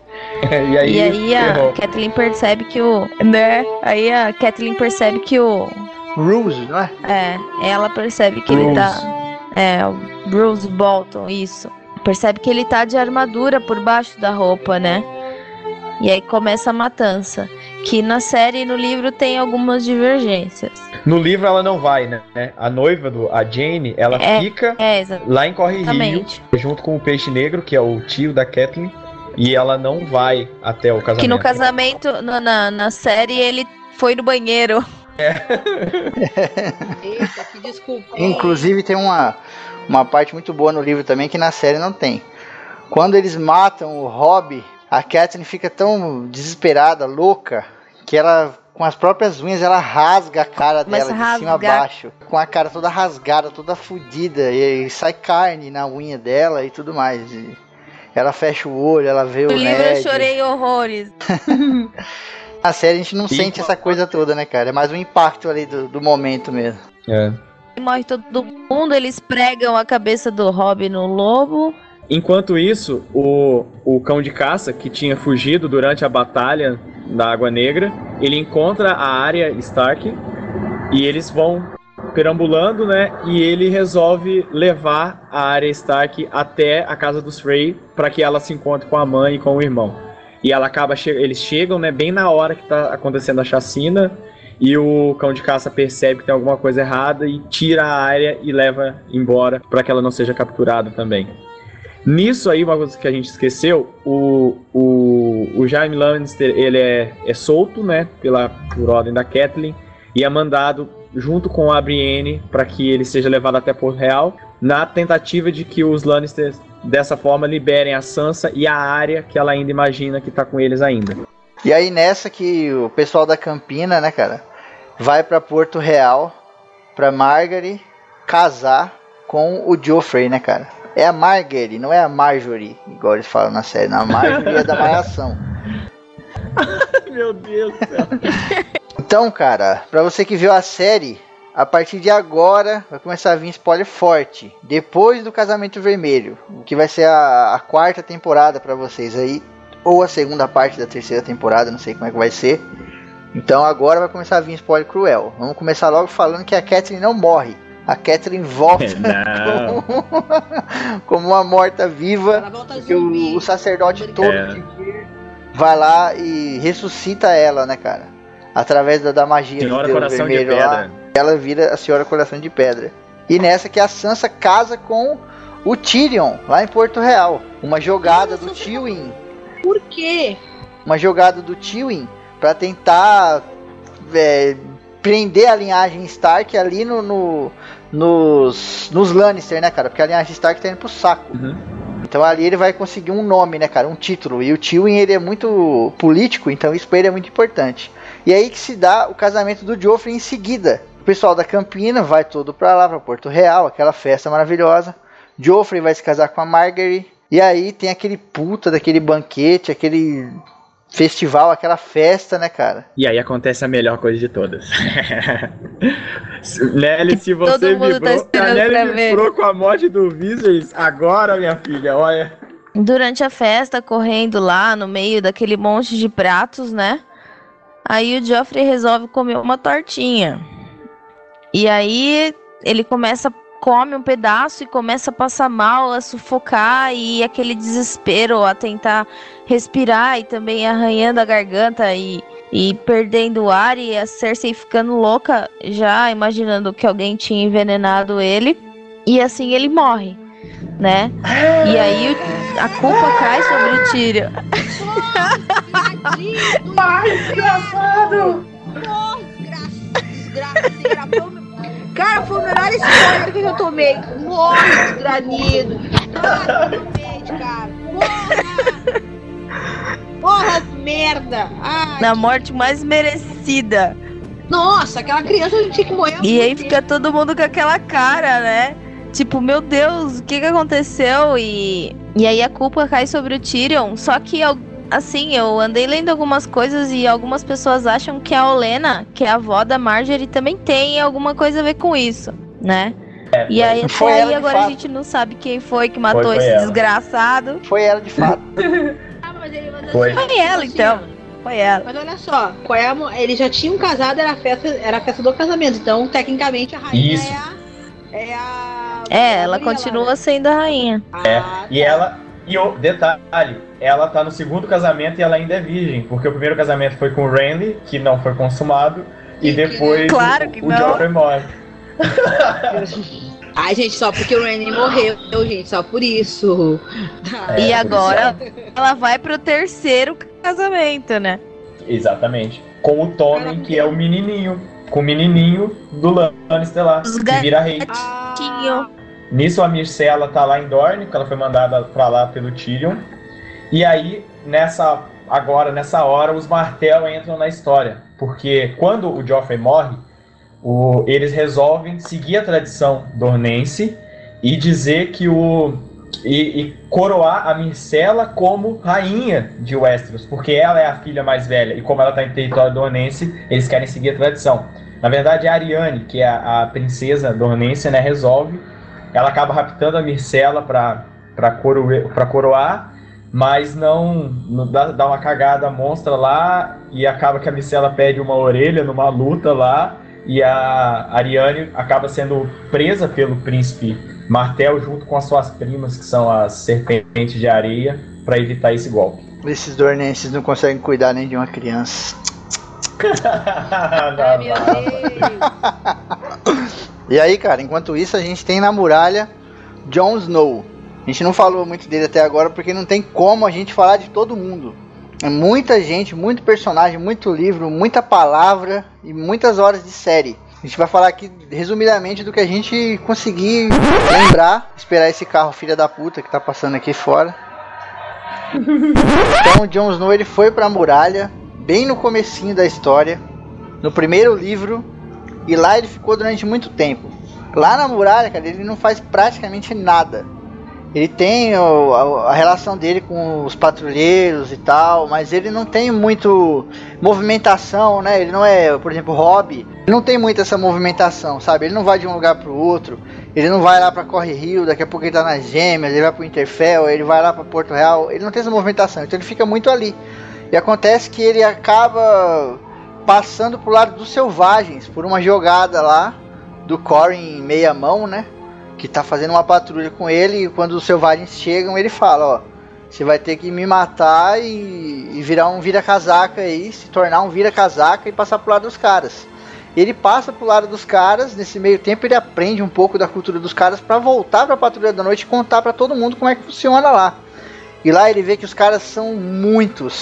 e aí,
e aí a Catelyn percebe que o... Né? Aí a Catelyn percebe que o...
Bruce, não é?
É, ela percebe que
Bruce.
ele tá... É, o Bruce Bolton, isso. Percebe que ele tá de armadura por baixo da roupa, né? E aí começa a matança. Que na série e no livro tem algumas divergências.
No livro ela não vai, né? A noiva, do, a Jane, ela
é,
fica
é,
lá em Corre Rio, junto com o Peixe Negro, que é o tio da Catelyn. E ela não vai até o casamento.
Que no casamento, no, na, na série, ele foi no banheiro.
É.
Eita, que desculpa.
Inclusive tem uma, uma parte muito boa no livro também que na série não tem. Quando eles matam o Robb, a Catelyn fica tão desesperada, louca, que ela, com as próprias unhas, ela rasga a cara
Mas
dela
rasgar.
de cima a baixo. Com a cara toda rasgada, toda fodida. E, e sai carne na unha dela e tudo mais. E ela fecha o olho, ela vê
No
o
livro
Ned.
eu chorei horrores.
Na série a gente não
E
sente essa coisa toda, né, cara? É mais um impacto ali do, do momento mesmo.
É.
Morre todo mundo, eles pregam a cabeça do Robb no lobo.
Enquanto isso, o, o cão de caça, que tinha fugido durante a batalha da Água Negra, ele encontra a Arya Stark e eles vão perambulando, né? E ele resolve levar a Arya Stark até a casa dos Frey para que ela se encontre com a mãe e com o irmão. E ela acaba che- eles chegam, né, bem na hora que tá acontecendo a chacina, e o cão de caça percebe que tem alguma coisa errada e tira a Arya e leva embora para que ela não seja capturada também. Nisso aí, uma coisa que a gente esqueceu, o, o, o Jaime Lannister, ele é, é solto, né, pela, por ordem da Catelyn, e é mandado junto com a Brienne para que ele seja levado até Porto Real, na tentativa de que os Lannisters, dessa forma, liberem a Sansa e a Arya, que ela ainda imagina que tá com eles ainda.
E aí nessa que o pessoal da Campina, né, cara, vai pra Porto Real pra Margaery casar com o Joffrey, né, cara? É a Margaery, não é a Marjorie, igual eles falam na série. Na Marjorie é da Malhação.
Meu Deus do céu.
Então, cara, pra você que viu a série, a partir de agora vai começar a vir spoiler forte. Depois do Casamento Vermelho, o que vai ser a, a quarta temporada pra vocês aí, ou a segunda parte da terceira temporada, não sei como é que vai ser. Então agora vai começar a vir spoiler cruel. Vamos começar logo falando que a Catelyn não morre. A Catelyn volta como, como uma morta-viva, porque o, o sacerdote todo
é.
vai lá e ressuscita ela, né, cara? Através da, da magia
Senhora
do Deus
Coração
Vermelho
de Pedra.
lá, ela vira a Senhora Coração de Pedra. E nessa que a Sansa casa com o Tyrion, lá em Porto Real. Uma jogada do Tywin.
Por quê?
uma jogada do Tywin pra tentar é, prender a linhagem Stark ali no, no, nos, nos Lannister, né, cara? Porque a linhagem Stark tá indo pro saco. Uhum. Então ali ele vai conseguir um nome, né, cara? Um título. E o Tywin, ele é muito político, então isso pra ele é muito importante. E aí que se dá o casamento do Joffrey em seguida. O pessoal da Campina vai todo pra lá, pra Porto Real, aquela festa maravilhosa. Joffrey vai se casar com a Margaery. E aí tem aquele puta daquele banquete, aquele festival, aquela festa, né, cara?
E aí acontece a melhor coisa de todas. Nelly, se você
Todo mundo
vibrou,
tá
a Nelly
ver.
vibrou com a morte do Viserys, agora, minha filha, olha.
Durante a festa, correndo lá no meio daquele monte de pratos, né? Aí o Joffrey resolve comer uma tortinha. E aí ele começa, come um pedaço e começa a passar mal, a sufocar e aquele desespero, a tentar respirar e também arranhando a garganta e, e perdendo o ar, e a Cersei ficando louca, já imaginando que alguém tinha envenenado ele. E assim ele morre, né? E aí o, a culpa cai sobre o Tyrion.
Ai, desgraçado! Desgraçado! Cara, foi o melhor spoiler que eu tomei. Morre, desgranido. Cara. Porra! Porra, merda! Ai,
Na morte mais merecida.
nossa, aquela criança tinha que morrer.
E aí fica todo mundo com aquela cara, né? Tipo, meu Deus, o que que aconteceu? E, e aí a culpa cai sobre o Tyrion. Só que, eu, assim, eu andei lendo algumas coisas e algumas pessoas acham que a Olenna, que é a avó da Margaery, também tem alguma coisa a ver com isso, né?
É,
e aí até
foi ela
aí
de
agora
fato.
a gente não sabe quem foi que matou
Foi, foi
esse
ela.
desgraçado.
Foi ela de fato.
Ah, mas ele mandou
Foi.
assim,
Foi ela,
assim,
então.
ó.
Foi ela.
Mas olha só, qual é a mo- eles já tinham casado, era a festa, era a festa do casamento. Então, tecnicamente, a rainha
Isso.
é a. É, a,
É,
a
ela
Briella,
continua
né?
sendo a rainha.
É,
Ah,
e
tá.
ela, e o detalhe, ela tá no segundo casamento e ela ainda é virgem, porque o primeiro casamento foi com o Renly, que não foi consumado, e
E que-
depois
Claro
o,
que
o
não.
Joffrey morre.
Ai, gente, só porque o Renly morreu, gente, só por isso.
É,
e
por
agora ela vai pro terceiro casamento, né?
Exatamente. Com o Tommen, que é o menininho, com o menininho do Lannister lá,
Os
que vira rei.
Ah,
Tinho.
Nisso a Myrcella tá lá em Dorne, que ela foi mandada pra lá pelo Tyrion. E aí, nessa, agora, nessa hora, os Martell entram na história. Porque quando o Joffrey morre, o, eles resolvem seguir a tradição dornense e dizer que o... E, e coroar a Myrcella como rainha de Westeros, porque ela é a filha mais velha, e como ela tá em território dornense, eles querem seguir a tradição. Na verdade, a Arianne, que é a, a princesa dornense, né, resolve. Ela acaba raptando a Myrcella pra, pra, coroe, pra coroar, mas não, não dá, dá uma cagada monstra lá, e acaba que a Myrcella perde uma orelha numa luta lá, e a Arianne acaba sendo presa pelo príncipe Martell junto com as suas primas, que são as serpentes de areia, para evitar esse golpe.
Esses dornenses não conseguem cuidar nem de uma criança.
ai, meu Deus.
E aí, cara, enquanto isso, a gente tem na muralha Jon Snow. A gente não falou muito dele até agora porque não tem como a gente falar de todo mundo. É muita gente, muito personagem, muito livro, muita palavra e muitas horas de série. A gente vai falar aqui resumidamente do que a gente conseguir lembrar, esperar esse carro filha da puta que tá passando aqui fora. Então o Jon Snow ele foi pra muralha bem no comecinho da história, no primeiro livro, e lá ele ficou durante muito tempo. Lá na muralha, cara, ele não faz praticamente nada. Ele tem o, a, a relação dele com os patrulheiros e tal, mas ele não tem muito movimentação, né? Ele não é, por exemplo, Hobby. Ele não tem muito essa movimentação, sabe? Ele não vai de um lugar pro outro. Ele não vai lá pra Corre Rio, daqui a pouco ele tá nas Gêmeas, ele vai pro Interfell, ele vai lá pra Porto Real. Ele não tem essa movimentação, então ele fica muito ali. E acontece que ele acaba passando pro lado dos selvagens, por uma jogada lá do Corrin em meia mão, né? Que tá fazendo uma patrulha com ele, e quando os selvagens chegam, ele fala, ó, você vai ter que me matar e, e virar um vira-casaca aí, se tornar um vira-casaca e passar pro lado dos caras. Ele passa pro lado dos caras, nesse meio tempo ele aprende um pouco da cultura dos caras pra voltar pra Patrulha da Noite e contar pra todo mundo como é que funciona lá. E lá ele vê que os caras são muitos,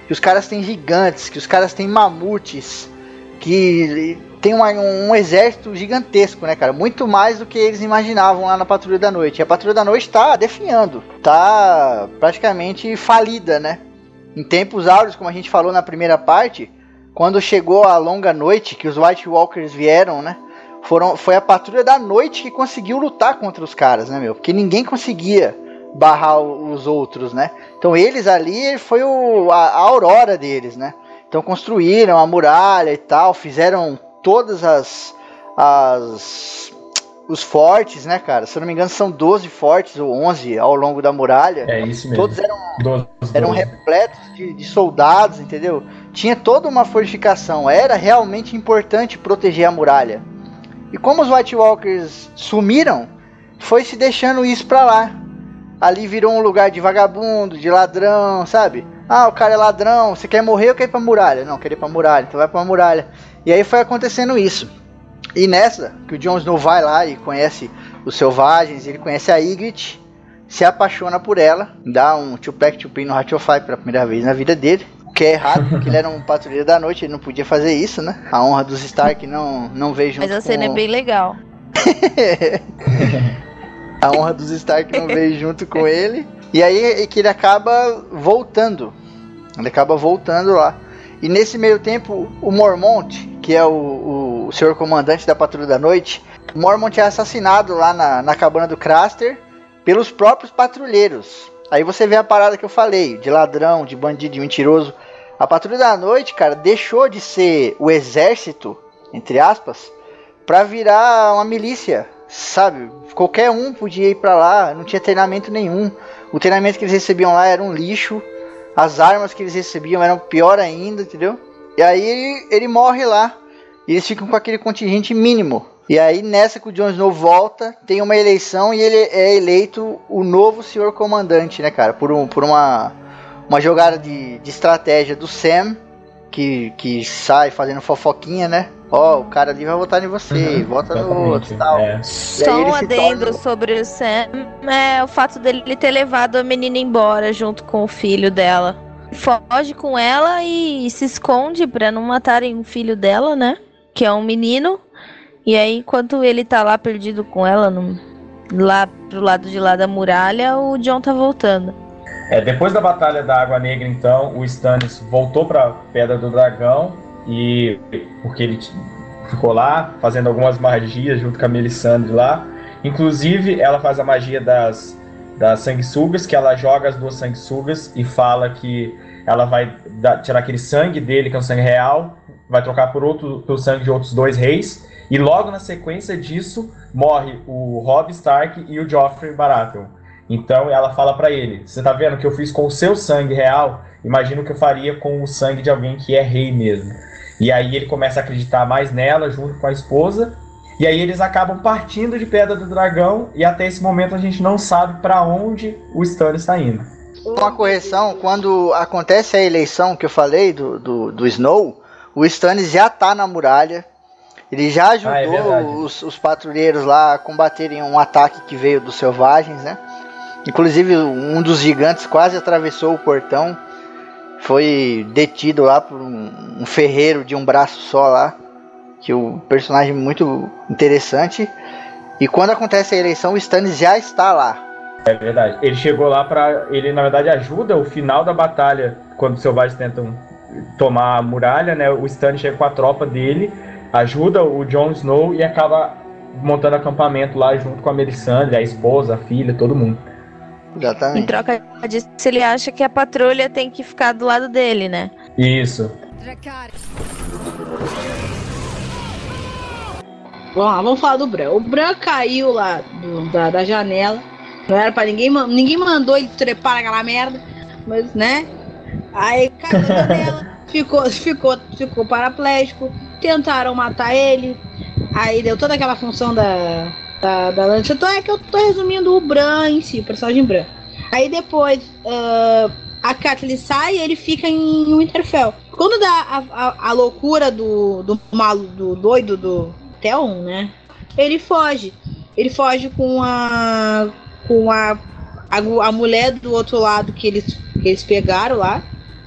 que os caras têm gigantes, que os caras têm mamutes, que tem uma, um exército gigantesco, né, cara? Muito mais do que eles imaginavam lá na Patrulha da Noite. E a Patrulha da Noite tá definhando, tá praticamente falida, né? Em tempos áureos, como a gente falou na primeira parte, quando chegou a longa noite, que os White Walkers vieram, né? Foram, foi a Patrulha da Noite que conseguiu lutar contra os caras, né, meu? Porque ninguém conseguia barrar os outros, né? Então eles ali, foi o, a, a aurora deles, né? Então construíram a muralha e tal, fizeram todas as, as os fortes, né, cara? Se eu não me engano são doze fortes ou onze ao longo da muralha.
É isso mesmo.
Todos eram,
doze,
eram
doze.
repletos de, de soldados, entendeu? Tinha toda uma fortificação. Era realmente importante proteger a muralha. E como os White Walkers sumiram, foi se deixando isso pra lá. Ali virou um lugar de vagabundo, de ladrão, sabe? Ah, o cara é ladrão, você quer morrer ou quer ir pra muralha? Não, quer ir pra muralha, então vai pra muralha. E aí foi acontecendo isso. E nessa, que o Jon Snow vai lá e conhece os selvagens, ele conhece a Ygritte, se apaixona por ela, dá um Tupac Tupin no Hatchofai pela primeira vez na vida dele. O que é errado, porque ele era um patrulheiro da noite, ele não podia fazer isso, né? A honra dos Stark não, não veio junto com...
Mas a cena
com...
é bem legal.
A honra dos Stark não veio junto com ele. E aí é que ele acaba voltando. Ele acaba voltando lá. E nesse meio tempo, o Mormont, que é o, o senhor comandante da Patrulha da Noite, o Mormont é assassinado lá na, na cabana do Craster pelos próprios patrulheiros. Aí você vê a parada que eu falei, de ladrão, de bandido, de mentiroso. A Patrulha da Noite, cara, deixou de ser o exército, entre aspas, pra virar uma milícia, sabe? Qualquer um podia ir pra lá, não tinha treinamento nenhum. O treinamento que eles recebiam lá era um lixo. As armas que eles recebiam eram pior ainda, entendeu? E aí ele, ele morre lá. E eles ficam com aquele contingente mínimo. E aí nessa que o Jon Snow volta, tem uma eleição e ele é eleito o novo senhor comandante, né, cara? Por, um, por uma, uma jogada de, de estratégia do Sam, que, que sai fazendo fofoquinha, né? Ó, oh, o cara ali vai votar em você, uhum, vota no outro e tal. É. E
só um adendo torna... sobre o Sam é o fato dele ter levado a menina embora junto com o filho dela. Foge com ela e se esconde pra não matarem o filho dela, né? Que é um menino. E aí, enquanto ele tá lá perdido com ela, no, lá pro lado de lá da muralha, o Jon tá voltando.
É, depois da Batalha da Água Negra, então, o Stannis voltou pra Pedra do Dragão. E porque ele ficou lá fazendo algumas magias junto com a Melisandre lá. Inclusive ela faz a magia das, das sanguessugas, que ela joga as duas sanguessugas e fala que ela vai dar, tirar aquele sangue dele, que é um sangue real, vai trocar por outro, pelo sangue de outros dois reis. E logo na sequência disso morre o Robb Stark e o Joffrey Baratheon. Então ela fala pra ele: você tá vendo o que eu fiz com o seu sangue real? Imagina o que eu faria com o sangue de alguém que é rei mesmo. E aí ele começa a acreditar mais nela, junto com a esposa. E aí eles acabam partindo de Pedra do Dragão. E até esse momento a gente não sabe para onde o Stannis está indo.
Uma correção, quando acontece a eleição que eu falei do, do, do Snow, o Stannis já tá na muralha. Ele já ajudou ah, é os, os patrulheiros lá a combaterem um ataque que veio dos selvagens, né? Inclusive um dos gigantes quase atravessou o portão. Foi detido lá por um, um ferreiro de um braço só lá. Que é um personagem muito interessante. E quando acontece a eleição, o Stannis já está lá.
É verdade. Ele chegou lá para... Ele, na verdade, ajuda o final da batalha. Quando os selvagens tentam tomar a muralha, né? O Stannis chega com a tropa dele, ajuda o Jon Snow e acaba montando acampamento lá junto com a Melisandre, a esposa, a filha, todo mundo.
Exatamente.
Em troca disso, ele acha que a patrulha tem que ficar do lado dele, né?
Isso.
Vamos lá, vamos falar do Bran. O Bran caiu lá do, da, da janela. Não era pra ninguém. Ninguém mandou ele trepar naquela merda. Mas, né? Aí caiu da janela. ficou, ficou, ficou paraplégico. Tentaram matar ele. Aí deu toda aquela função da... Da, da lança. Então é que eu tô resumindo o Bran em si, o personagem Bran. Aí depois uh, a Catelyn sai e ele fica em Winterfell. Quando dá a, a, a loucura do, do malo, do doido do Theon, né? Ele foge. Ele foge com a com a, a, a mulher do outro lado que eles, que eles pegaram lá.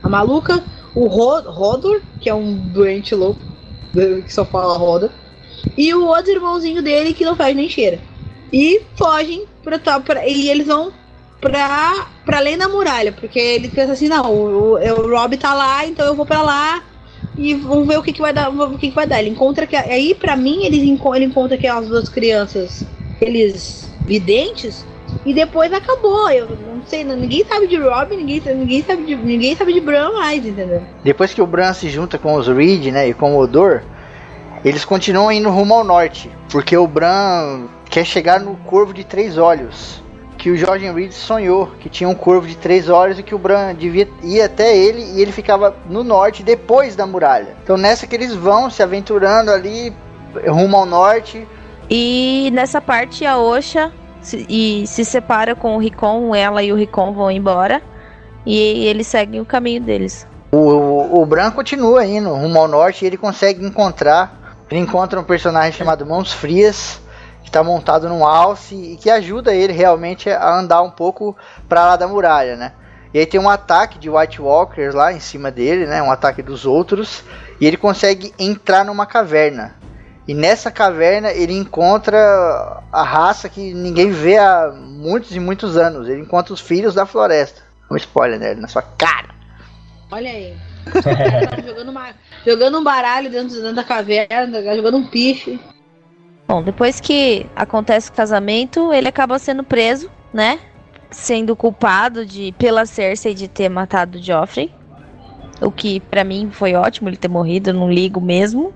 a maluca, o Rod- Hodor, que é um doente louco, que só fala Hodor, e o outro irmãozinho dele que não faz nem cheira. E fogem pra, pra, e eles vão pra, pra além da muralha, porque ele pensa assim, não, o, o, o Robb tá lá, então eu vou pra lá e vamos ver o que, que vai dar, o que, que vai dar. Ele encontra que aí pra mim eles ele encontra aquelas duas crianças, aqueles videntes, e depois acabou. Eu não sei, ninguém sabe de Robb, ninguém, ninguém sabe de ninguém sabe de Bran mais, entendeu?
Depois que o Bran se junta com os Reed, né, e com o Hodor, eles continuam indo rumo ao norte, porque o Bran quer chegar no Corvo de Três Olhos, que o Jorge Reed sonhou, que tinha um corvo de três olhos e que o Bran devia ir até ele, e ele ficava no norte, depois da muralha. Então nessa que eles vão se aventurando ali, rumo ao norte.
E nessa parte a Osha se, e se separa com o Rickon, ela e o Rickon vão embora, e eles seguem o caminho deles.
O, o, o Bran continua indo rumo ao norte e ele consegue encontrar, ele encontra um personagem chamado Mãos Frias, que está montado num alce e que ajuda ele realmente a andar um pouco para lá da muralha, né? E aí tem um ataque de White Walkers lá em cima dele, né? Um ataque dos outros, e ele consegue entrar numa caverna. E nessa caverna ele encontra a raça que ninguém vê há muitos e muitos anos. Ele encontra os Filhos da Floresta. Um spoiler, né? Na sua cara.
Olha aí. jogando, uma, jogando um baralho dentro, dentro da caverna, jogando um pife.
Bom, depois que acontece o casamento, ele acaba sendo preso, né? Sendo culpado de, pela Cersei de ter matado o Joffrey. O que pra mim foi ótimo ele ter morrido, eu não ligo mesmo.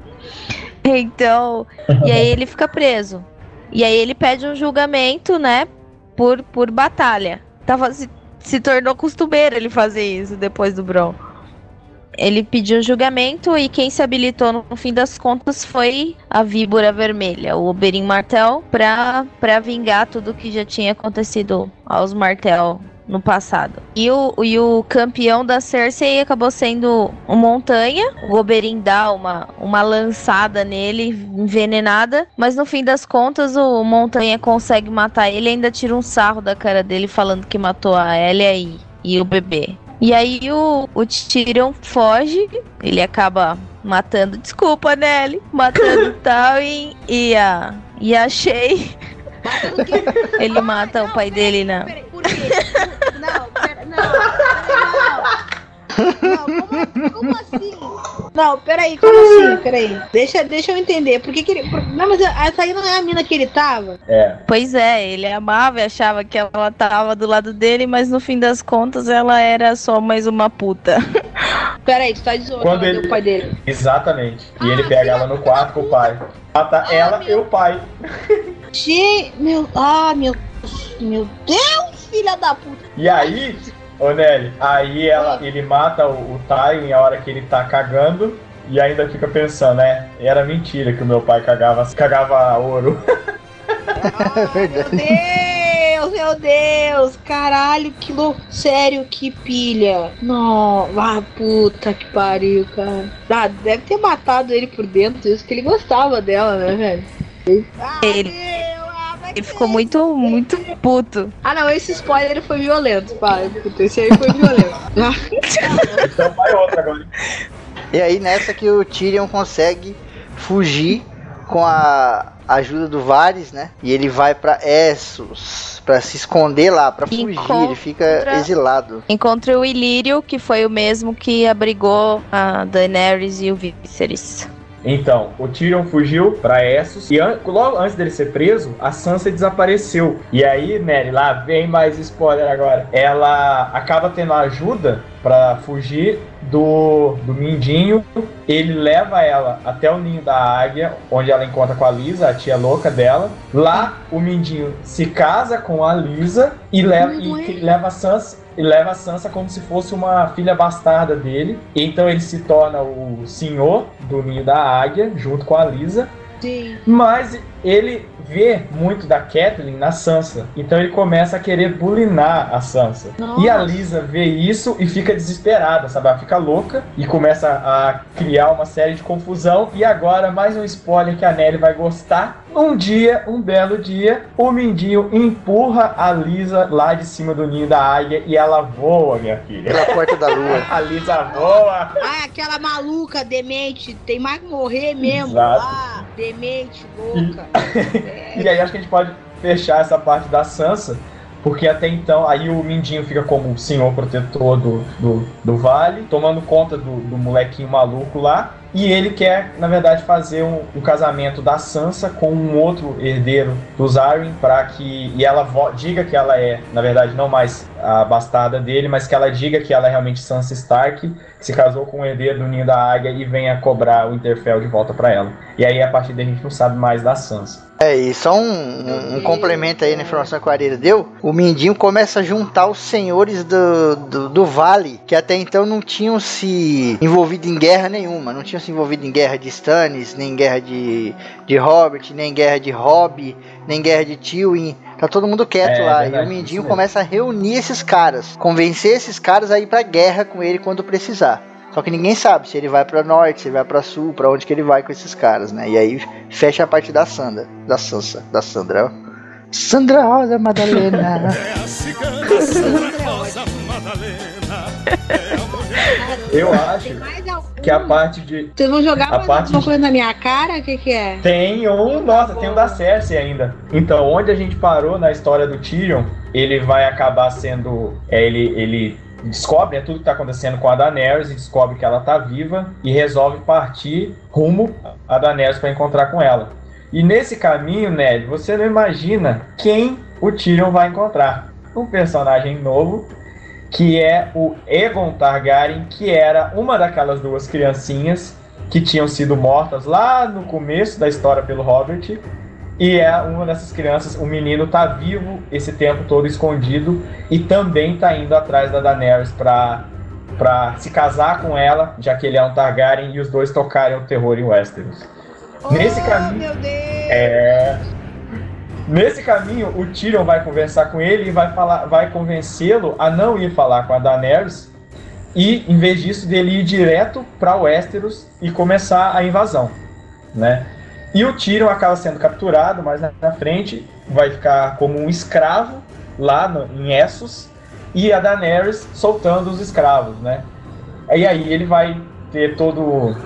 Então, e aí ele fica preso. E aí ele pede um julgamento, né? Por, por batalha. Tava, se, se tornou costumeiro ele fazer isso depois do Bron. Ele pediu um julgamento e quem se habilitou no fim das contas foi a Víbora Vermelha, o Oberyn Martell, pra, pra vingar tudo que já tinha acontecido aos Martell no passado. E o, e o campeão da Cersei acabou sendo o Montanha. O Oberyn dá uma, uma lançada nele, envenenada, mas no fim das contas o Montanha consegue matar ele e ainda tira um sarro da cara dele falando que matou a Elia e, e o bebê. E aí o, o Tyrion foge, ele acaba matando, desculpa, Nelly, matando o Tywin e a, e a Shae.
Matando quem?
Ele mata não, o pai não, dele, não.
Peraí, por quê? Não, pera, não, não. Não, como, como assim? Não, peraí, como assim? Peraí. Deixa, deixa eu entender. Por que, que ele. Por, não, mas essa aí não é a mina que ele tava?
É.
Pois é, ele amava e achava que ela tava do lado dele, mas no fim das contas ela era só mais uma puta.
Peraí, tu tá dizendo
Quando ele...
o pai dele.
Exatamente. E
Ah,
ele pega
filha
ela no quarto com o pai. Mata
Ah,
ela
meu-
e o pai.
Gente, meu. Ah, meu. Meu Deus, filha da puta.
E aí, ô Nelly, aí ela, ele mata o, o Tywin a hora que ele tá cagando e ainda fica pensando, né? Era mentira que o meu pai cagava, cagava ouro.
Ah,
Verdade.
Meu Deus, meu Deus. Caralho, que louco. Sério, que pilha. Não, ah, puta que pariu, cara. Ah, deve ter matado ele por dentro, isso que ele gostava dela, né, velho? Ah,
Ele-
meu, ah, vai
Ele
ser
ficou
isso.
muito, muito puto.
Ah, não, esse spoiler foi violento, pai. Puta, esse aí foi violento. Ah,
Então vai outra agora.
E aí nessa que o Tyrion consegue fugir com a ajuda do Varys, né? E ele vai pra Essos pra se esconder lá, pra fugir.
Encontra-
Ele fica exilado.
Encontra o Ilírio, que foi o mesmo que abrigou a Daenerys e o Viserys.
Então, o Tyrion fugiu pra Essos e an- logo antes dele ser preso, a Sansa desapareceu. E aí, Nelly, lá vem mais spoiler agora. Ela acaba tendo ajuda pra fugir do, do Mindinho. Ele leva ela até o ninho da águia, onde ela encontra com a Lisa, a tia louca dela. Lá, o Mindinho se casa com a Lisa e leva, e que- leva a Sansa. E leva a Sansa como se fosse uma filha bastarda dele. Então ele se torna o senhor do ninho da águia, junto com a Lisa.
Sim.
Mas ele vê muito da Catelyn na Sansa. Então ele começa a querer bulinar a Sansa.
Nossa.
E a Lysa vê isso e fica desesperada, sabe? Ela fica louca e começa a criar uma série de confusão. E agora, mais um spoiler que a Nelly vai gostar. Um dia, um belo dia, o Mindinho empurra a Lysa lá de cima do ninho da águia e ela voa, minha filha.
Pela porta da lua.
A Lysa voa.
Ah, aquela maluca, demente, tem mais que morrer mesmo.
Exato.
Ah, demente, louca.
E aí acho que a gente pode fechar essa parte da Sansa, porque até então aí o Mindinho fica como o senhor protetor do, do, do vale, tomando conta do, do molequinho maluco lá. E ele quer, na verdade, fazer um, um casamento da Sansa com um outro herdeiro dos Arryn, para que e ela vo- diga que ela é, na verdade, não mais a bastarda dele, mas que ela diga que ela é realmente Sansa Stark, que se casou com o herdeiro do Ninho da Águia e venha cobrar o Winterfell de volta para ela. E aí, a partir daí, a gente não sabe mais da Sansa.
É, e só um, um, um complemento aí na informação que o Areira deu. O Mindinho começa a juntar os senhores do, do, do Vale, que até então não tinham se envolvido em guerra nenhuma. Não tinham se envolvido em guerra de Stannis, nem guerra de, de Robert, nem guerra de Robb, nem guerra de Tywin. Tá todo mundo quieto
É,
lá.
verdade,
e o Mindinho
isso
começa a reunir esses caras, convencer esses caras a ir pra guerra com ele quando precisar. Só que ninguém sabe se ele vai pra norte, se ele vai pra sul, pra onde que ele vai com esses caras, né? E aí fecha a parte da Sandra, da Sansa, da Sandra, ó. Sandra Rosa Madalena.
Eu acho que a parte de...
Vocês vão jogar
A
mais
parte
alguma
de-
coisa na minha cara? O que que é?
Tem um, nossa, tem um da Cersei ainda. Então, onde a gente parou na história do Tyrion, ele vai acabar sendo... É, ele, ele descobre, né, tudo que tá acontecendo com a Daenerys, e descobre que ela tá viva e resolve partir rumo a Daenerys para encontrar com ela. E nesse caminho, Ned, você não imagina quem o Tyrion vai encontrar. Um personagem novo, que é o Aegon Targaryen, que era uma daquelas duas criancinhas que tinham sido mortas lá no começo da história pelo Robert. E é uma dessas crianças, o menino tá vivo esse tempo todo escondido e também tá indo atrás da Daenerys pra, pra se casar com ela, já que ele é um Targaryen, e os dois tocarem o terror em Westeros. Nesse
Oh,
caminho...
meu Deus!
É... Nesse caminho, o Tyrion vai conversar com ele e vai, falar, vai convencê-lo a não ir falar com a Daenerys e, em vez disso, dele ir direto para Westeros e começar a invasão, né? E o Tyrion acaba sendo capturado, mas na, na frente vai ficar como um escravo lá no, em Essos, e a Daenerys soltando os escravos, né? E aí ele vai ter todo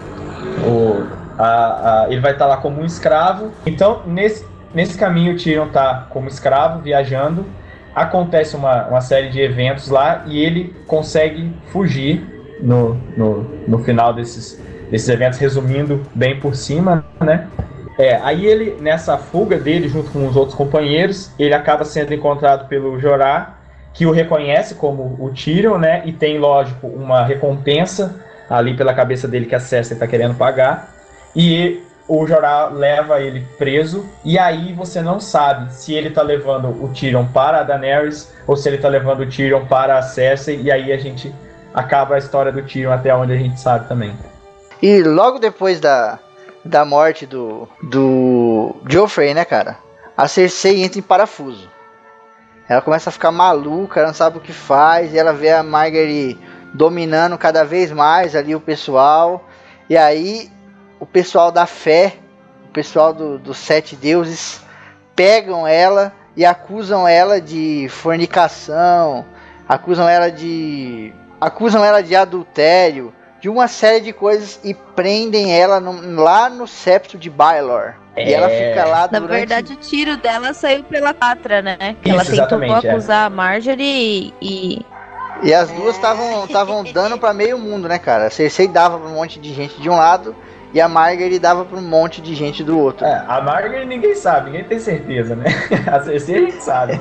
o... A, a, ele vai estar lá como um escravo. Então, nesse... Nesse caminho, o Tyrion tá como escravo, viajando. Acontece uma, uma série de eventos lá e ele consegue fugir no, no, no final desses, desses eventos, resumindo bem por cima, né? É, aí ele, nessa fuga dele, junto com os outros companheiros, ele acaba sendo encontrado pelo Jorah, que o reconhece como o Tyrion, né? E tem, lógico, uma recompensa ali pela cabeça dele que a Cersei tá querendo pagar. E o Jorah leva ele preso, e aí você não sabe se ele tá levando o Tyrion para a Daenerys ou se ele tá levando o Tyrion para a Cersei, e aí a gente acaba a história do Tyrion até onde a gente sabe também.
E logo depois da, da morte do, do Joffrey, né, cara? A Cersei entra em parafuso. Ela começa a ficar maluca, ela não sabe o que faz, e ela vê a Margaery dominando cada vez mais ali o pessoal, e aí o pessoal da fé, o pessoal do, dos sete deuses, pegam ela e acusam ela de fornicação, acusam ela de acusam ela de adultério, de uma série de coisas, e prendem ela no, lá no septo de Baelor.
É.
E ela fica lá
Na
durante...
verdade, o tiro dela saiu pela patra, né? Que
Isso,
ela tentou
exatamente, é.
acusar a Marjorie e...
E as duas estavam estavam dando pra meio mundo, né, cara? A Cersei dava pra um monte de gente de um lado e a Margaery dava pra um monte de gente do outro.
É, a Margaery ninguém sabe, ninguém tem certeza, né? A Cersei a gente sabe.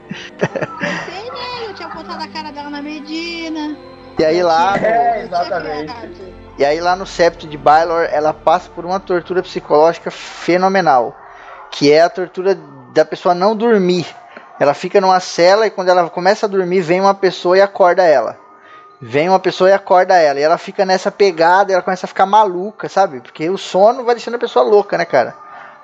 Sei, né? Eu tinha botado a cara dela na Medina.
E aí lá,
É, exatamente.
e aí lá no septo de Baelor, ela passa por uma tortura psicológica fenomenal, que é a tortura da pessoa não dormir. Ela fica numa cela e quando ela começa a dormir, vem uma pessoa e acorda ela. Vem uma pessoa e acorda ela. E ela fica nessa pegada, ela começa a ficar maluca, sabe? Porque o sono vai deixando a pessoa louca, né, cara?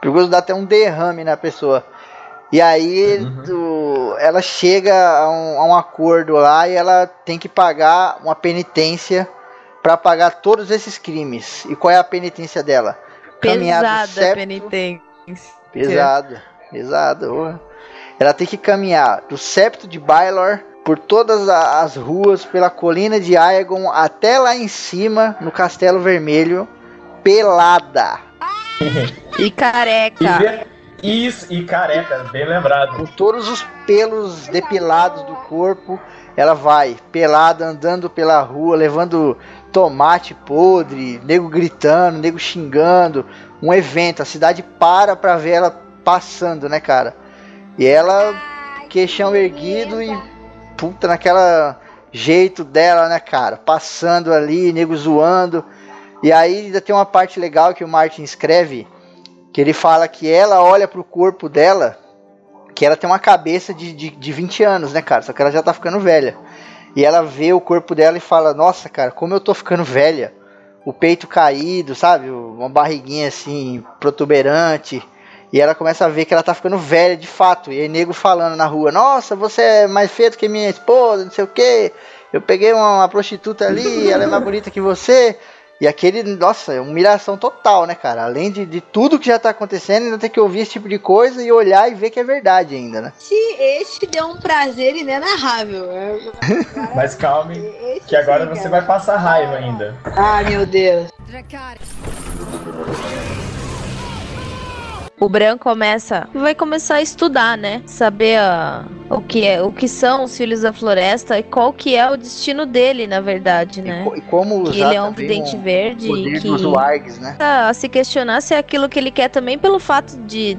Perigoso dar até um derrame na pessoa. E aí uhum. do, ela chega a um, a um acordo lá e ela tem que pagar uma penitência para pagar todos esses crimes. E qual é a penitência dela?
Pesada septo, penitência.
Pesada, pesada. Oh. Ela tem que caminhar do septo de Baelor por todas as ruas, pela colina de Aegon, até lá em cima, no Castelo Vermelho, pelada.
E careca.
E, isso, e careca, bem lembrado.
Com todos os pelos depilados do corpo, ela vai pelada, andando pela rua, levando tomate podre, nego gritando, nego xingando. Um evento, a cidade para pra ver ela passando, né, cara? E ela, queixão erguido e puta, naquela jeito dela, né, cara? Passando ali, nego zoando. E aí ainda tem uma parte legal que o Martin escreve, que ele fala que ela olha pro corpo dela, que ela tem uma cabeça de, de, de vinte anos, né, cara? Só que ela já tá ficando velha. E ela vê o corpo dela e fala, nossa, cara, como eu tô ficando velha. O peito caído, sabe? Uma barriguinha assim, protuberante. E ela começa a ver que ela tá ficando velha de fato. E aí nego falando na rua, nossa, você é mais feio que minha esposa, não sei o quê. Eu peguei uma, uma prostituta ali, ela é mais bonita que você. E aquele, nossa, humilhação total, né, cara? Além de, de tudo que já tá acontecendo, ainda tem que ouvir esse tipo de coisa e olhar e ver que é verdade ainda, né?
Se este deu um prazer inenarrável.
Mas calme, esse que agora sim, você vai passar raiva ainda.
Ah, meu Deus.
O Bran começa, vai começar a estudar, né? Saber a, o, que é, o que são os Filhos da Floresta e qual que é o destino dele, na verdade, né?
E, e como usar
que ele é um vidente um verde
poder
que
dos wargs, né?
A se questionar se é aquilo que ele quer também pelo fato de,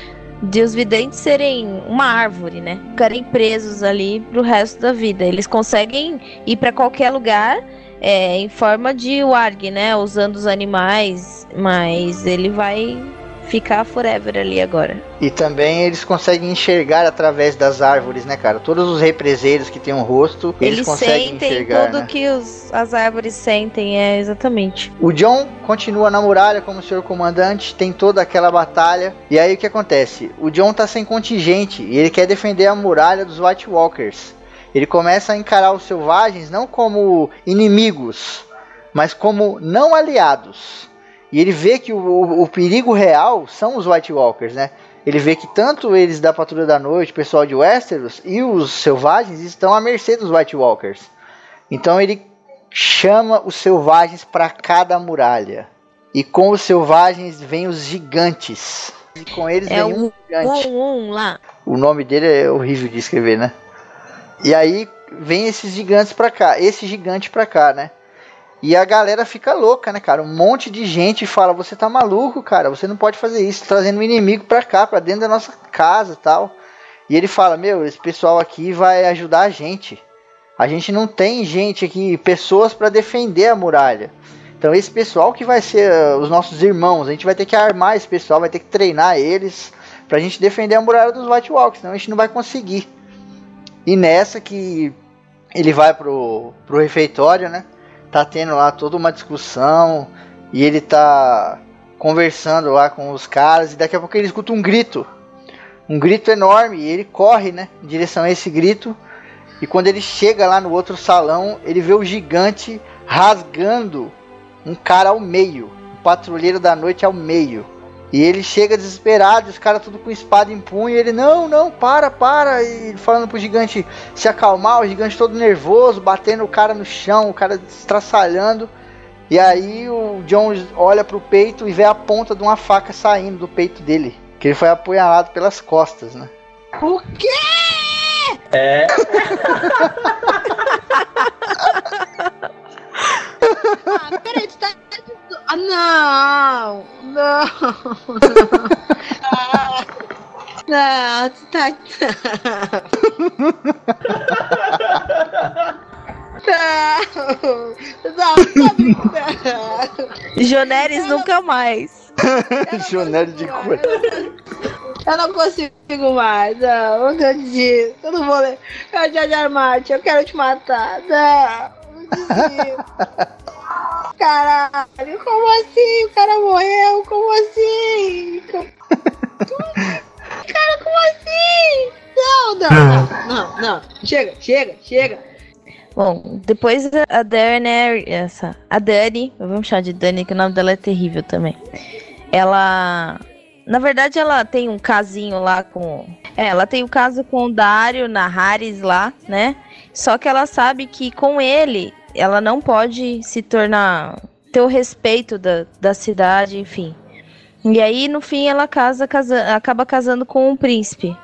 de os videntes serem uma árvore, né? Ficarem presos ali pro resto da vida. Eles conseguem ir para qualquer lugar é, em forma de warg, né? Usando os animais, mas ele vai ficar forever ali agora.
E também eles conseguem enxergar através das árvores, né, cara? Todos os represeiros que tem um rosto, eles, eles conseguem
sentem
enxergar,
tudo, né? Que os, as árvores sentem, é, exatamente.
O Jon continua na muralha como senhor comandante, tem toda aquela batalha. E aí o que acontece? O Jon tá sem contingente e ele quer defender a muralha dos White Walkers. Ele começa a encarar os selvagens não como inimigos, mas como não aliados. E ele vê que o, o, o perigo real são os White Walkers, né? Ele vê que tanto eles da Patrulha da Noite, o pessoal de Westeros e os selvagens estão à mercê dos White Walkers. Então ele chama os selvagens para cada muralha. E com os selvagens vem os gigantes. E com eles
é
vem um, um gigante.
Um, um lá.
O nome dele é horrível de escrever, né? E aí vem esses gigantes para cá, esse gigante para cá, né? E a galera fica louca, né, cara? Um monte de gente fala, você tá maluco, cara, você não pode fazer isso, trazendo um inimigo pra cá, pra dentro da nossa casa e tal. E ele fala, meu, esse pessoal aqui vai ajudar a gente. A gente não tem gente aqui, pessoas pra defender a muralha. Então esse pessoal que vai ser uh, os nossos irmãos, a gente vai ter que armar esse pessoal, vai ter que treinar eles pra gente defender a muralha dos White Walkers, senão a gente não vai conseguir. E nessa que ele vai pro, pro refeitório, né? Tá tendo lá toda uma discussão e ele tá conversando lá com os caras e daqui a pouco ele escuta um grito, um grito enorme e ele corre, né, em direção a esse grito e quando ele chega lá no outro salão ele vê o gigante rasgando um cara ao meio, um patrulheiro da noite ao meio. E ele chega desesperado, os caras tudo com espada em punho, e ele, não, não, para, para, e falando pro gigante se acalmar, o gigante todo nervoso, batendo o cara no chão, o cara estraçalhando, e aí o Jon olha pro peito e vê a ponta de uma faca saindo do peito dele, que ele foi apunhalado pelas costas, né?
O quê?
É...
Ah, peraí, tu tá... Ah, não, não, não, não, tu tá... Não, não, não.
Joneres nunca mais.
Joneres de cor.
Eu não consigo mais, não, não acredito, eu não vou ler. Eu já de Martin, eu quero te matar, não, não acredito. Caralho, como assim? O cara morreu, como assim? Não, não, não, não. Chega, chega, chega.
Bom, depois a Dani, essa, a Dani, vamos chamar de Dani, que o nome dela é terrível também. Ela, na verdade, ela tem um casinho lá com, é, ela tem um caso com o Dario Naharis lá, né? Só que ela sabe que com ele, ela não pode se tornar, ter o respeito da, da cidade, enfim. E aí, no fim, ela casa, casa, acaba casando com um príncipe,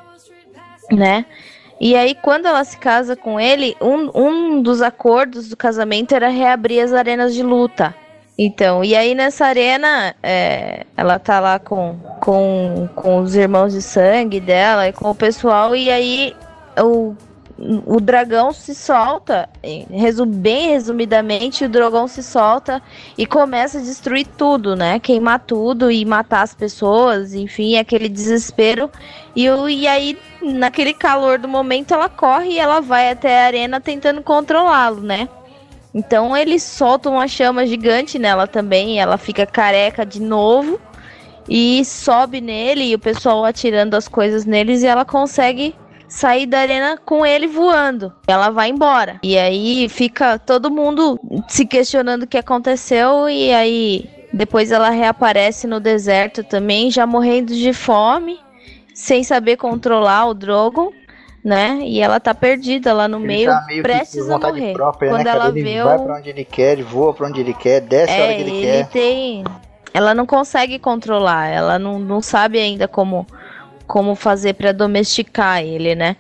né? E aí, quando ela se casa com ele, um, um dos acordos do casamento era reabrir as arenas de luta. Então, e aí nessa arena, é, ela tá lá com, com, com os irmãos de sangue dela e com o pessoal, e aí o, o dragão se solta, resum, bem resumidamente, o dragão se solta e começa a destruir tudo, né? Queimar tudo e matar as pessoas, enfim, aquele desespero. E, e aí, naquele calor do momento, ela corre e ela vai até a arena tentando controlá-lo, né? Então ele solta uma chama gigante nela também, ela fica careca de novo e sobe nele, e o pessoal atirando as coisas neles, e ela consegue sair da arena com ele voando. Ela vai embora. E aí fica todo mundo se questionando o que aconteceu, e aí depois ela reaparece no deserto também, já morrendo de fome, sem saber controlar o Drogon, né? E ela tá perdida lá no
Ele
meio,
tá meio
prestes a morrer.
Própria,
Quando
né,
ela
ele
vê
vai
o...
pra onde ele quer, ele voa pra onde ele quer, desce a hora
É,
que ele,
ele
quer.
tem... Ela não consegue controlar, ela não, não sabe ainda como, como fazer pra domesticar ele, né?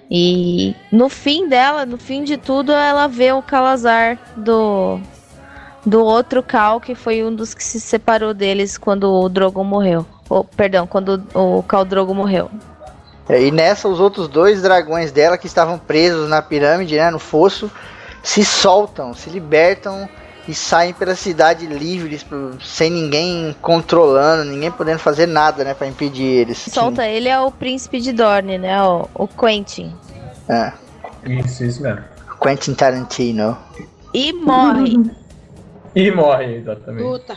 E no fim dela, no fim de tudo, ela vê o Calazar do, do outro Cal, que foi um dos que se separou deles quando o Drogon morreu. Oh, perdão, quando o Khal Drogo morreu.
É, e nessa, os outros dois dragões dela que estavam presos na pirâmide, né, no fosso, se soltam, se libertam e saem pela cidade livres, sem ninguém controlando, ninguém podendo fazer nada, né, pra impedir eles.
Solta ele é o príncipe de Dorne, né, o, o Quentin.
É.
Isso, isso mesmo.
Quentin Tarantino.
E morre.
E morre, exatamente.
Puta.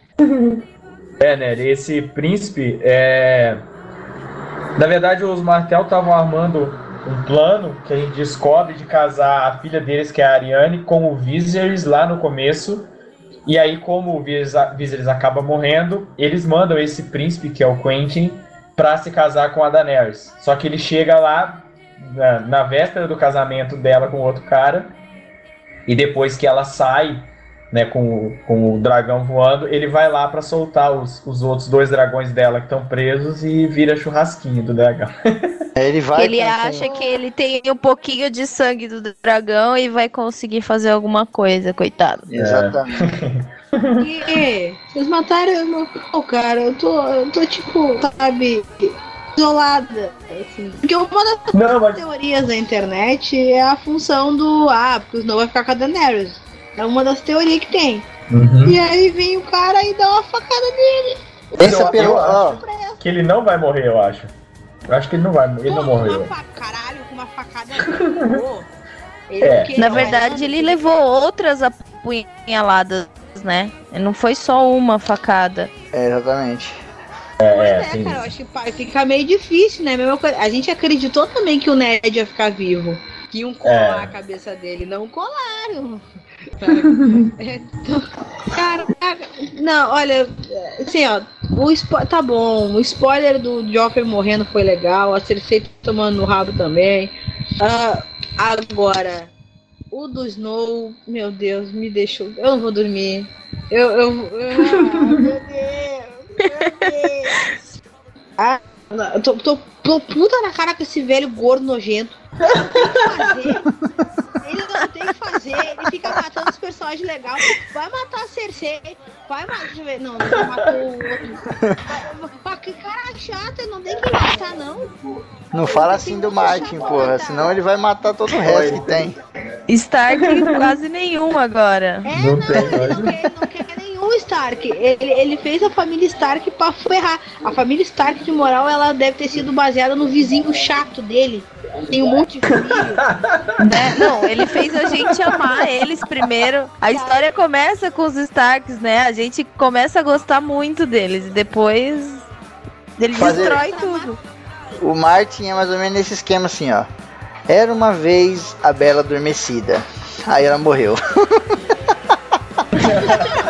É, né, esse príncipe, é... na verdade os Martell estavam armando um plano que a gente descobre de casar a filha deles, que é a Arianne, com o Viserys lá no começo. E aí, como o Viserys acaba morrendo, eles mandam esse príncipe, que é o Quentin, pra se casar com a Daenerys. Só que ele chega lá na, na véspera do casamento dela com outro cara, e depois que ela sai, né, com, o, com o dragão voando, ele vai lá pra soltar os, os outros dois dragões dela que estão presos e vira churrasquinho do dragão.
Ele vai
ele acha que ele tem um pouquinho de sangue do dragão e vai conseguir fazer alguma coisa, coitado.
É. Exatamente.
E, vocês mataram o cara, eu tô, eu tô tipo, sabe, isolada, assim. Porque uma das
Não, mas...
teorias da internet é a função do, ah, porque o Snow vai ficar com a Daenerys. É uma das teorias que tem.
Uhum.
E aí vem o cara e dá uma facada nele.
Pensa
eu,
pelo...
eu
ó,
acho que ele não vai morrer, eu acho. Eu acho que ele não vai, ele
Pô,
não morreu.
Uma fa... Caralho, com uma facada. Ele
É.
que-
Na verdade, ele levou outras apunhaladas, né? Não foi só uma facada.
É, exatamente.
É,
Pois
é,
é,
tem
cara, eu
isso.
acho que pá, fica meio difícil, né? Mesma coisa. A gente acreditou também que o Ned ia ficar vivo. Que iam colar
É.
a cabeça dele. Não colaram. É, então, cara, cara, não, olha, assim, ó, o spo- tá bom, o spoiler do Joffrey morrendo foi legal, a Cersei tomando no rabo também. Ah, agora, o do Snow, meu Deus, me deixou, eu não vou dormir. Eu, eu, eu ah, meu Deus, meu Deus. Ah, eu tô, tô, tô puta na cara com esse velho gordo nojento. Não tem o que fazer. Ele não tem o que fazer, ele fica matando os personagens legais. Vai matar a Cersei, vai matar. Deixa eu ver. Não, não matou o outro. Vai- Que cara chato, não tem que matar, não.
Não fala assim do Martin, porra, senão ele vai matar todo o resto que tem.
Stark quase nenhum agora.
É,
Não
não,
tem,
ele não quer, ele não quer nenhum Stark. Ele, ele fez a família Stark pra ferrar. A família Stark, de moral, ela deve ter sido baseada no vizinho chato dele. Tem um monte de filho.
Né? Não, ele fez a gente amar eles primeiro. A história começa com os Starks, né? A gente começa a gostar muito deles e depois ele
Fazer-
destrói tudo.
O Martin é mais ou menos nesse esquema assim, ó. Era uma vez a Bela Adormecida. Aí ela morreu.